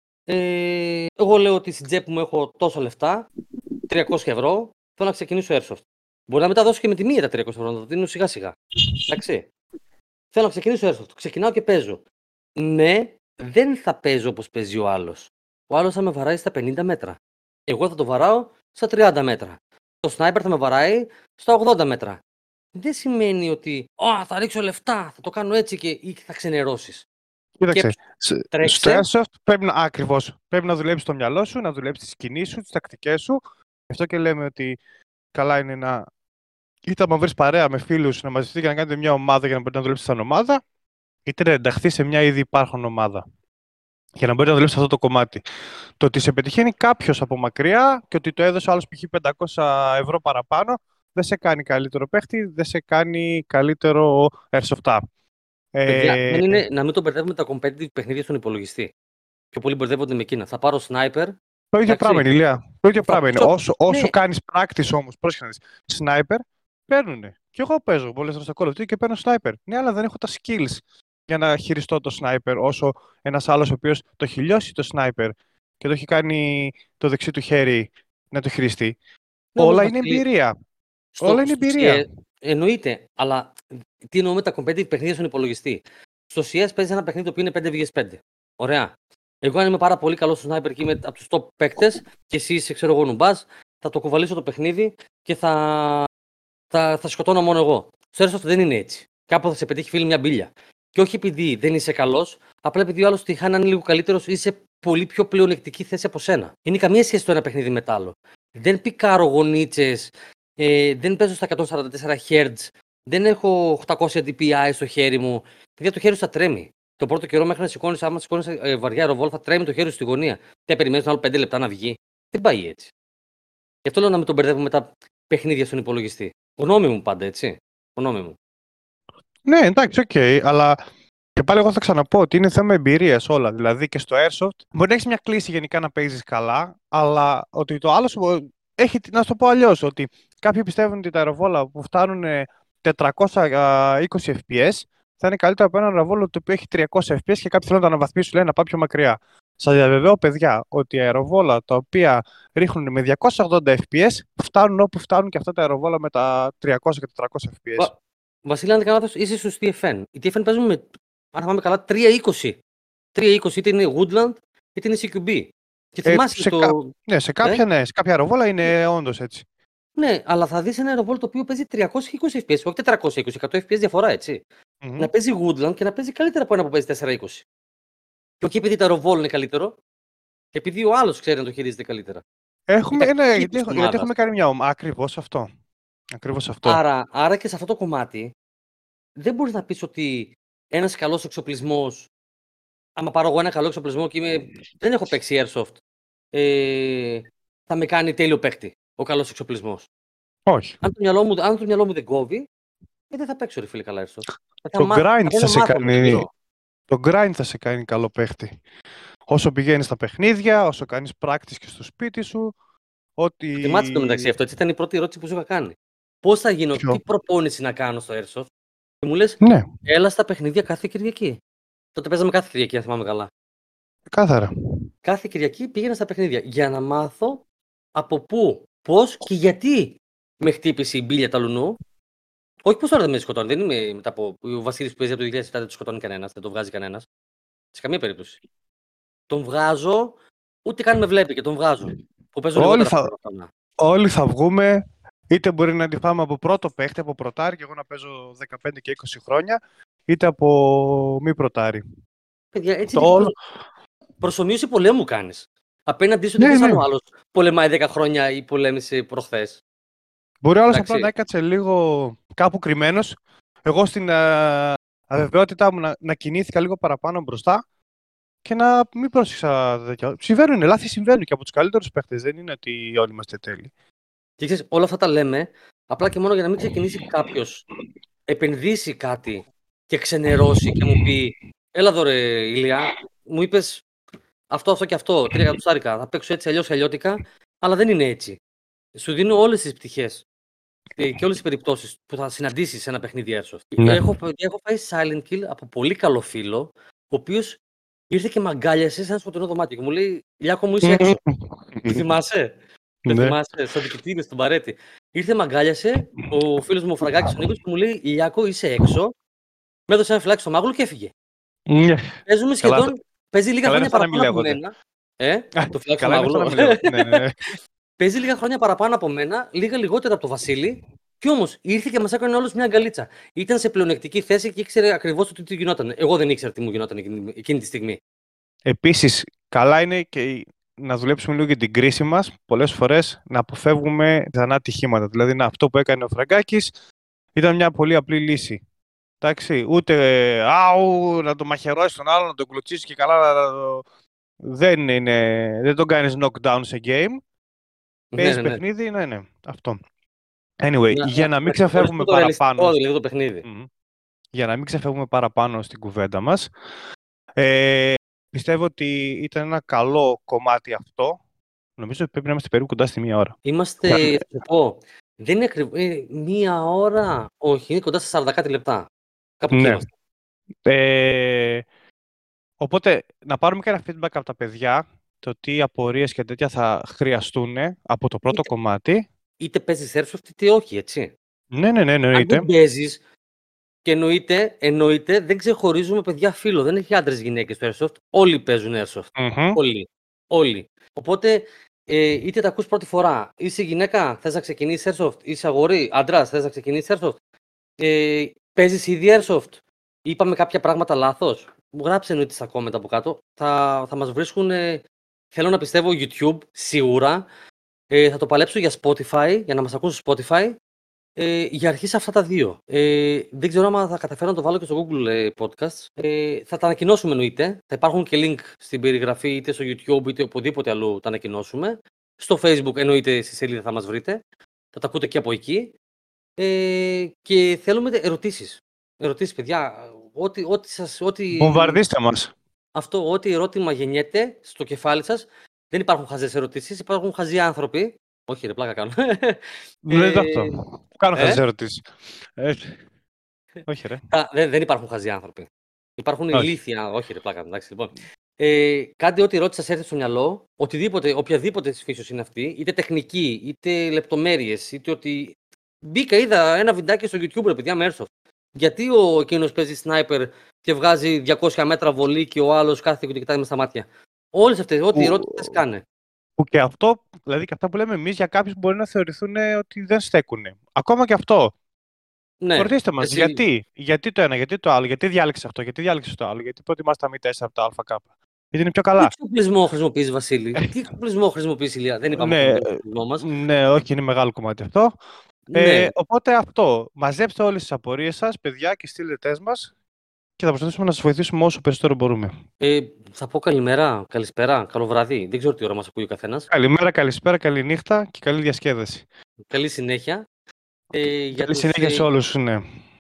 Ε, εγώ λέω ότι στην τσέπη μου έχω τόσα λεφτά, τριακόσια ευρώ, θέλω να ξεκινήσω Airsoft. Μπορεί να μην τα δώσω και με τη μία τα τριακόσια ευρώ, να τα δίνω σιγά σιγά. Εντάξει. Θέλω να ξεκινήσω Airsoft. Ξεκινάω και παίζω. Ναι, δεν θα παίζω όπως παίζει ο άλλος. Ο άλλος θα με βαράει στα πενήντα μέτρα. Εγώ θα το βαράω στα τριάντα μέτρα. Το sniper θα με βαράει στα ογδόντα μέτρα. Δεν σημαίνει ότι «Ω, θα ρίξω λεφτά, θα το κάνω έτσι και ή θα ξενερώσεις». Κοίταξε, τρέξε. στο Airsoft πρέπει να, ακριβώς, πρέπει να δουλέψεις το μυαλό σου, να δουλέψεις τις κινήσεις σου, τις τακτικές σου. Γι' αυτό και λέμε ότι καλά είναι να είτε να βρεις παρέα με φίλους, να μαζευτείτε και να κάνετε μια ομάδα για να μπορείτε να δουλέψετε σαν ομάδα, είτε να ενταχθεί σε μια ήδη υπάρχον ομάδα. Για να μπορεί να δουλέψει αυτό το κομμάτι. Το ότι σε πετυχαίνει κάποιο από μακριά και ότι το έδωσε άλλο π.χ. πεντακόσια ευρώ παραπάνω, δεν σε κάνει καλύτερο παίχτη, δεν σε κάνει καλύτερο airsoft. Παιδιά, Ε... δεν είναι να μην το μπερδεύουμε τα competitive παιχνίδια στον υπολογιστή. Πιο πολλοί μπερδεύονται με εκείνα. Θα πάρω sniper. Το ίδιο πράγμα είναι, Ηλία. Το ίδιο πράγμα είναι. Όσο, όσο ναι. κάνεις practice όμως, πρόσεχε να δεις, sniper παίρνουνε. Και εγώ παίζω πολλές φορές στο Call of Duty και παίρνω sniper. Ναι, αλλά δεν έχω τα skills για να χειριστώ το sniper όσο ένας άλλος ο οποίος το έχει λιώσει το sniper και το έχει κάνει το δεξί του χέρι να το χειριστεί. Ναι, όλα είναι εμπειρία. Στο, όλα είναι εμπειρία. Ε, εννοείται, αλλά τι εννοώ με τα competitive παιχνίδια στον υπολογιστή. Στο σι ες παίζει ένα παιχνίδι που είναι πέντε βαρ πέντε. Ωραία. Εγώ αν είμαι πάρα πολύ καλό στο sniper και είμαι από τους top παίκτες και εσύ είσαι, ξέρω εγώ, νουμπάς, θα το κουβαλήσω το παιχνίδι και θα, θα, θα σκοτώνω μόνο εγώ. Στο Airsoft δεν είναι έτσι. Κάπου θα σε πετύχει φίλη μια μπίλια. Και όχι επειδή δεν είσαι καλός, απλά επειδή ο άλλος τη χάνει να είναι λίγο καλύτερος ή σε πολύ πιο πλεονεκτική θέση από σένα. Είναι καμία σχέση το ένα παιχνίδι με το άλλο. Δεν πικάρω γονίτσες, ε, δεν παίζω στα εκατόν σαράντα τέσσερα χερτζ, δεν έχω οκτακόσια ντι πι άι στο χέρι μου. Γιατί το χέρι σου θα τρέμει. Το πρώτο καιρό μέχρι να σηκώνεις, άμα σηκώνεις ε, βαριά αεροβόλ, θα τρέμει το χέρι σου στη γωνία. Δεν περιμένεις άλλο πέντε λεπτά να βγει. Δεν πάει έτσι. Γι' αυτό λέω να μην τον μπερδεύουμε με τα παιχνίδια στον υπολογιστή. Γνώμη μου πάντα, έτσι. Γνώμη μου. Ναι, εντάξει, οκ, okay, αλλά και πάλι εγώ θα ξαναπώ ότι είναι θέμα εμπειρίας όλα. Δηλαδή και στο Airsoft μπορεί να έχεις μια κλίση γενικά να παίζεις καλά, αλλά ότι το άλλο σου έχει, να σου το πω αλλιώς, ότι κάποιοι πιστεύουν ότι τα αεροβόλα που φτάνουν τετρακόσια είκοσι φρέιμς περ σέκοντ θα είναι καλύτερα από ένα αεροβόλο το οποίο έχει τριακόσια φρέιμς περ σέκοντ και κάποιοι θέλουν να το αναβαθμίσουν, λέει, να πάει πιο μακριά. Σας διαβεβαιώ, παιδιά, ότι οι αεροβόλα τα οποία ρίχνουν με διακόσια ογδόντα φρέιμς περ σέκοντ φτάνουν όπου φτάνουν και αυτά τα αεροβόλα με τα τριακόσια και τετρακόσια φρέιμς περ σέκοντ. Βα... Βασίλη, αν δεν κάνω λάθος, είσαι στους τι εφ εν. Οι τι εφ εν παίζουν με, αν θυμάμαι καλά, τριακόσια είκοσι. τριακόσια είκοσι είτε είναι Woodland είτε είναι σι κιου μπι. Και θυμάσαι ε, σε το... κα... Ναι, σε κάποια, ε? ναι, σε κάποια αεροβόλα είναι όντως έτσι. Ναι, αλλά θα δεις ένα αεροβόλο το οποίο παίζει τριακόσια είκοσι φρέιμς περ σέκοντ, όχι τετρακόσια είκοσι, εκατό φρέιμς περ σέκοντ διαφορά, έτσι. Mm-hmm. Να παίζει Woodland και να παίζει καλύτερα από ένα που παίζει τετρακόσια είκοσι. Και όχι επειδή το αεροβόλο είναι καλύτερο, επειδή ο άλλος ξέρει να το χειρίζεται καλύτερα. Έχουμε, ναι, γιατί, γιατί έχουμε κάνει μια ομάδα. Ακριβώς αυτό. Ακριβώς αυτό. Άρα, άρα και σε αυτό το κομμάτι δεν μπορείς να πεις ότι ένας καλός εξοπλισμός, άμα πάρω εγώ ένα καλό εξοπλισμό και είμαι, δεν έχω παίξει Airsoft, ε, θα με κάνει τέλειο παίκτη ο καλός εξοπλισμός. Όχι. Αν το μυαλό μου, αν το μυαλό μου δεν κόβει, ε, δεν θα παίξω ρε φίλε καλά Airsoft. Το μά... grind θα, θα σε μάθω, κάνει... Το grind θα σε κάνει καλό παίχτη. Όσο πηγαίνεις στα παιχνίδια, όσο κάνεις practice και στο σπίτι σου, ότι... Θυμάστε το μεταξύ αυτό, έτσι ήταν η πρώτη ερώτηση που σου είχα κάνει. Πώς θα γίνω, Ποιο? τι προπόνηση να κάνω στο Airsoft. Και μου λες, ναι. έλα στα παιχνίδια κάθε Κυριακή. Τότε παίζαμε κάθε Κυριακή, αν θυμάμαι καλά. Κάθαρα. Κάθε Κυριακή πήγαινα στα παιχνίδια για να μάθω από πού, πώς και γιατί με χτύπησε η μπίλια ταλουνού. Όχι πως τώρα δεν με σκοτώνει, δεν είμαι μετά από. Ο Βασίλης που παίζει από το δύο χιλιάδες επτά δεν το σκοτώνει κανένας, δεν το βγάζει κανένας. Σε καμία περίπτωση. Τον βγάζω, ούτε καν με βλέπει και τον βγάζω. Που παίζω όλοι, θα... όλοι θα βγούμε, είτε μπορεί να αντιφάμε από πρώτο παίχτη, από πρωτάρι, και εγώ να παίζω δεκαπέντε και είκοσι χρόνια, είτε από μη πρωτάρι. Παιδιά, έτσι το όλο... προσομοίωση πολέμου κάνεις. Απέναντί σου δεν ναι, ναι. ο άλλος πολεμάει δέκα χρόνια ή πολέμησε προχθές. Μπορεί ο άλλος απλά να έκατσε λίγο κάπου κρυμμένος. Εγώ στην α, αβεβαιότητά μου να, να κινήθηκα λίγο παραπάνω μπροστά και να μην πρόσεξα τέτοια. Συμβαίνουν, λάθη συμβαίνουν και από τους καλύτερους παίχτες. Δεν είναι ότι όλοι είμαστε τέλειοι. Και ξέρεις, όλα αυτά τα λέμε απλά και μόνο για να μην ξεκινήσει κάποιος, επενδύσει κάτι και ξενερώσει και μου πει έλα εδώ ρε Ηλία, μου είπες αυτό, αυτό και αυτό, τρία εκατοστάρικα, θα παίξω έτσι αλλιώς αλλιώτικα, αλλά δεν είναι έτσι. Σου δίνω όλες τις πτυχές και όλες τις περιπτώσεις που θα συναντήσεις σε ένα παιχνίδι Airsoft. Ναι. Έχω, έχω πάει silent kill από πολύ καλό φίλο, ο οποίος ήρθε και μαγκάλιασε σε ένα σκοτεινό δωμάτιο και μου λέει Λιάκο μου είσαι έξω. Το θυμάσαι? Το θυμάσαι, στο δικητήριο, στον Παρέτη. Ήρθε μαγκάλιασε, ο φίλος μου ο Φραγκάκης ο Νίκος και μου λέει Λιάκο είσαι έξω. Με έδωσε ένα φυλάκι στο μάγουλο και έφυγε. Ναι. Παίζουμε σχεδόν, καλά, παίζει λίγα χρόνια παραπάνω από μένα. Ε, το φυλάκι στο μάγουλο. ναι, ναι. Παίζει λίγα χρόνια παραπάνω από μένα, λίγα λιγότερα από το Βασίλη. Κι όμως ήρθε και μας έκανε όλους μια αγκαλίτσα. Ήταν σε πλεονεκτική θέση και ήξερε ακριβώς τι γινόταν. Εγώ δεν ήξερα τι μου γινόταν εκείνη τη στιγμή. Επίσης, καλά είναι και να δουλέψουμε λίγο για την κρίση μας. Πολλές φορές να αποφεύγουμε τα ατυχήματα. Δηλαδή, να, αυτό που έκανε ο Φραγκάκης ήταν μια πολύ απλή λύση. Εντάξει, ούτε άου, να το μαχαιρώσει τον άλλο, να τον κλωτσίσει και καλά. Να το... δεν, είναι, δεν τον κάνεις knockdown σε game. Παίζεις ναι, ναι, παιχνίδι, ναι, ναι, αυτό. Anyway, να, για να, να μην ξεφεύγουμε το παραπάνω. Δηλαδή το παιχνίδι. Mm-hmm. Για να μην ξεφεύγουμε παραπάνω στην κουβέντα μας. Ε, πιστεύω ότι ήταν ένα καλό κομμάτι αυτό. Νομίζω ότι πρέπει να είμαστε περίπου κοντά στη μία ώρα. Είμαστε, θα σου πω, δεν είναι ακριβώς, ε, μία ώρα, όχι, είναι κοντά στα σαράντα κάτι λεπτά. Κάπου ναι. είμαστε. Ε, οπότε, να πάρουμε και ένα feedback από τα παιδιά, το τι απορίες και τέτοια θα χρειαστούν από το πρώτο είτε, κομμάτι. Είτε παίζεις Airsoft, είτε όχι, έτσι. Ναι, ναι, ναι, εννοείται. Αν δεν παίζεις, και εννοείται, εννοείται, δεν ξεχωρίζουμε παιδιά φίλο. Δεν έχει άντρες γυναίκες στο Airsoft. Όλοι παίζουν Airsoft. Mm-hmm. Όλοι. Όλοι. Οπότε, ε, είτε τα ακούς πρώτη φορά, είσαι γυναίκα, θες να ξεκινήσεις Airsoft, είσαι αγόρι, άντρας, θες να ξεκινήσεις Airsoft, ε, παίζεις ήδη Airsoft, είπαμε κάποια πράγματα λάθος, γράψε εννοείται στα comment από κάτω, θα, θα μας βρίσκουν, ε, θέλω να πιστεύω YouTube, σίγουρα, ε, θα το παλέψω για Spotify, για να μας ακούν στο Spotify, ε, για αρχή σε αυτά τα δύο. Ε, δεν ξέρω αν θα καταφέρω να το βάλω και στο Google ε, Podcast. Ε, θα τα ανακοινώσουμε εννοείται. Θα υπάρχουν και link στην περιγραφή είτε στο YouTube είτε οπουδήποτε αλλού τα ανακοινώσουμε. Στο Facebook εννοείται στη σελίδα θα μας βρείτε. Θα τα ακούτε και από εκεί. Ε, και θέλουμε ερωτήσεις. Ερωτήσεις παιδιά. Ό,τι, ό,τι σας... Ό,τι... Βομβαρδίστε μας. Αυτό, ό,τι ερώτημα γεννιέται στο κεφάλι σας. Δεν υπάρχουν χαζές ερωτήσεις, υπάρχουν χαζοί άνθρωποι. Όχι, ρε, πλάκα κάνω. Δεν είναι Ε, αυτό. Κάνω ε? χαζές ερωτήσεις. Ε, όχι, ρε. Α, δεν, δεν υπάρχουν χαζοί άνθρωποι. Υπάρχουν Όχι. ηλίθια. Όχι, ρε, πλάκα. Εντάξει, λοιπόν. Ε, κάντε ό,τι ερώτηση σας έρθει στο μυαλό, οτιδήποτε, οποιαδήποτε τη φύσεως είναι αυτή, είτε τεχνική, είτε λεπτομέρειες, είτε ότι. Μπήκα, είδα ένα βιντεάκι στο YouTube, ρε παιδιά, με Airsoft. Γιατί ο εκείνος παίζει sniper και βγάζει διακόσια μέτρα βολή και ο άλλος κάθεται και το κοιτάει μες στα μάτια. Όλες αυτές, ό,τι Που- ερώτησες κάνε. Που και αυτό, δηλαδή και αυτά που λέμε εμείς για κάποιους μπορεί να θεωρηθούν ότι δεν στέκουν. Ακόμα και αυτό. Ναι. Ρωτήστε μας, Εσύ- γιατί, γιατί το ένα, γιατί το άλλο, γιατί διάλεξες αυτό, γιατί διάλεξες το άλλο, γιατί προτιμάς τα μη τέσσερα από τα ΑΚ. Γιατί είναι πιο Τι καλά. εξοπλισμό χρησιμοποιείς, Βασίλη? Τι εξοπλισμό χρησιμοποιείς, Ηλία? Δεν είπαμε Ναι, ακόμα τον εξοπλισμό μας. ναι, όχι, είναι μεγάλο κομμάτι αυτό. Ναι. Ε, οπότε αυτό. Μαζέψτε όλες τις απορίες σας, παιδιά, και στείλτε μας και θα προσπαθήσουμε να σας βοηθήσουμε όσο περισσότερο μπορούμε. Ε, θα πω καλημέρα, καλησπέρα, καλό βράδυ. Δεν ξέρω τι ώρα μας ακούει ο καθένας. Καλημέρα, καλησπέρα, καλή νύχτα και καλή διασκέδαση. Καλή συνέχεια. Ε, για Καλή τους, συνέχεια ε, σε όλους, ναι.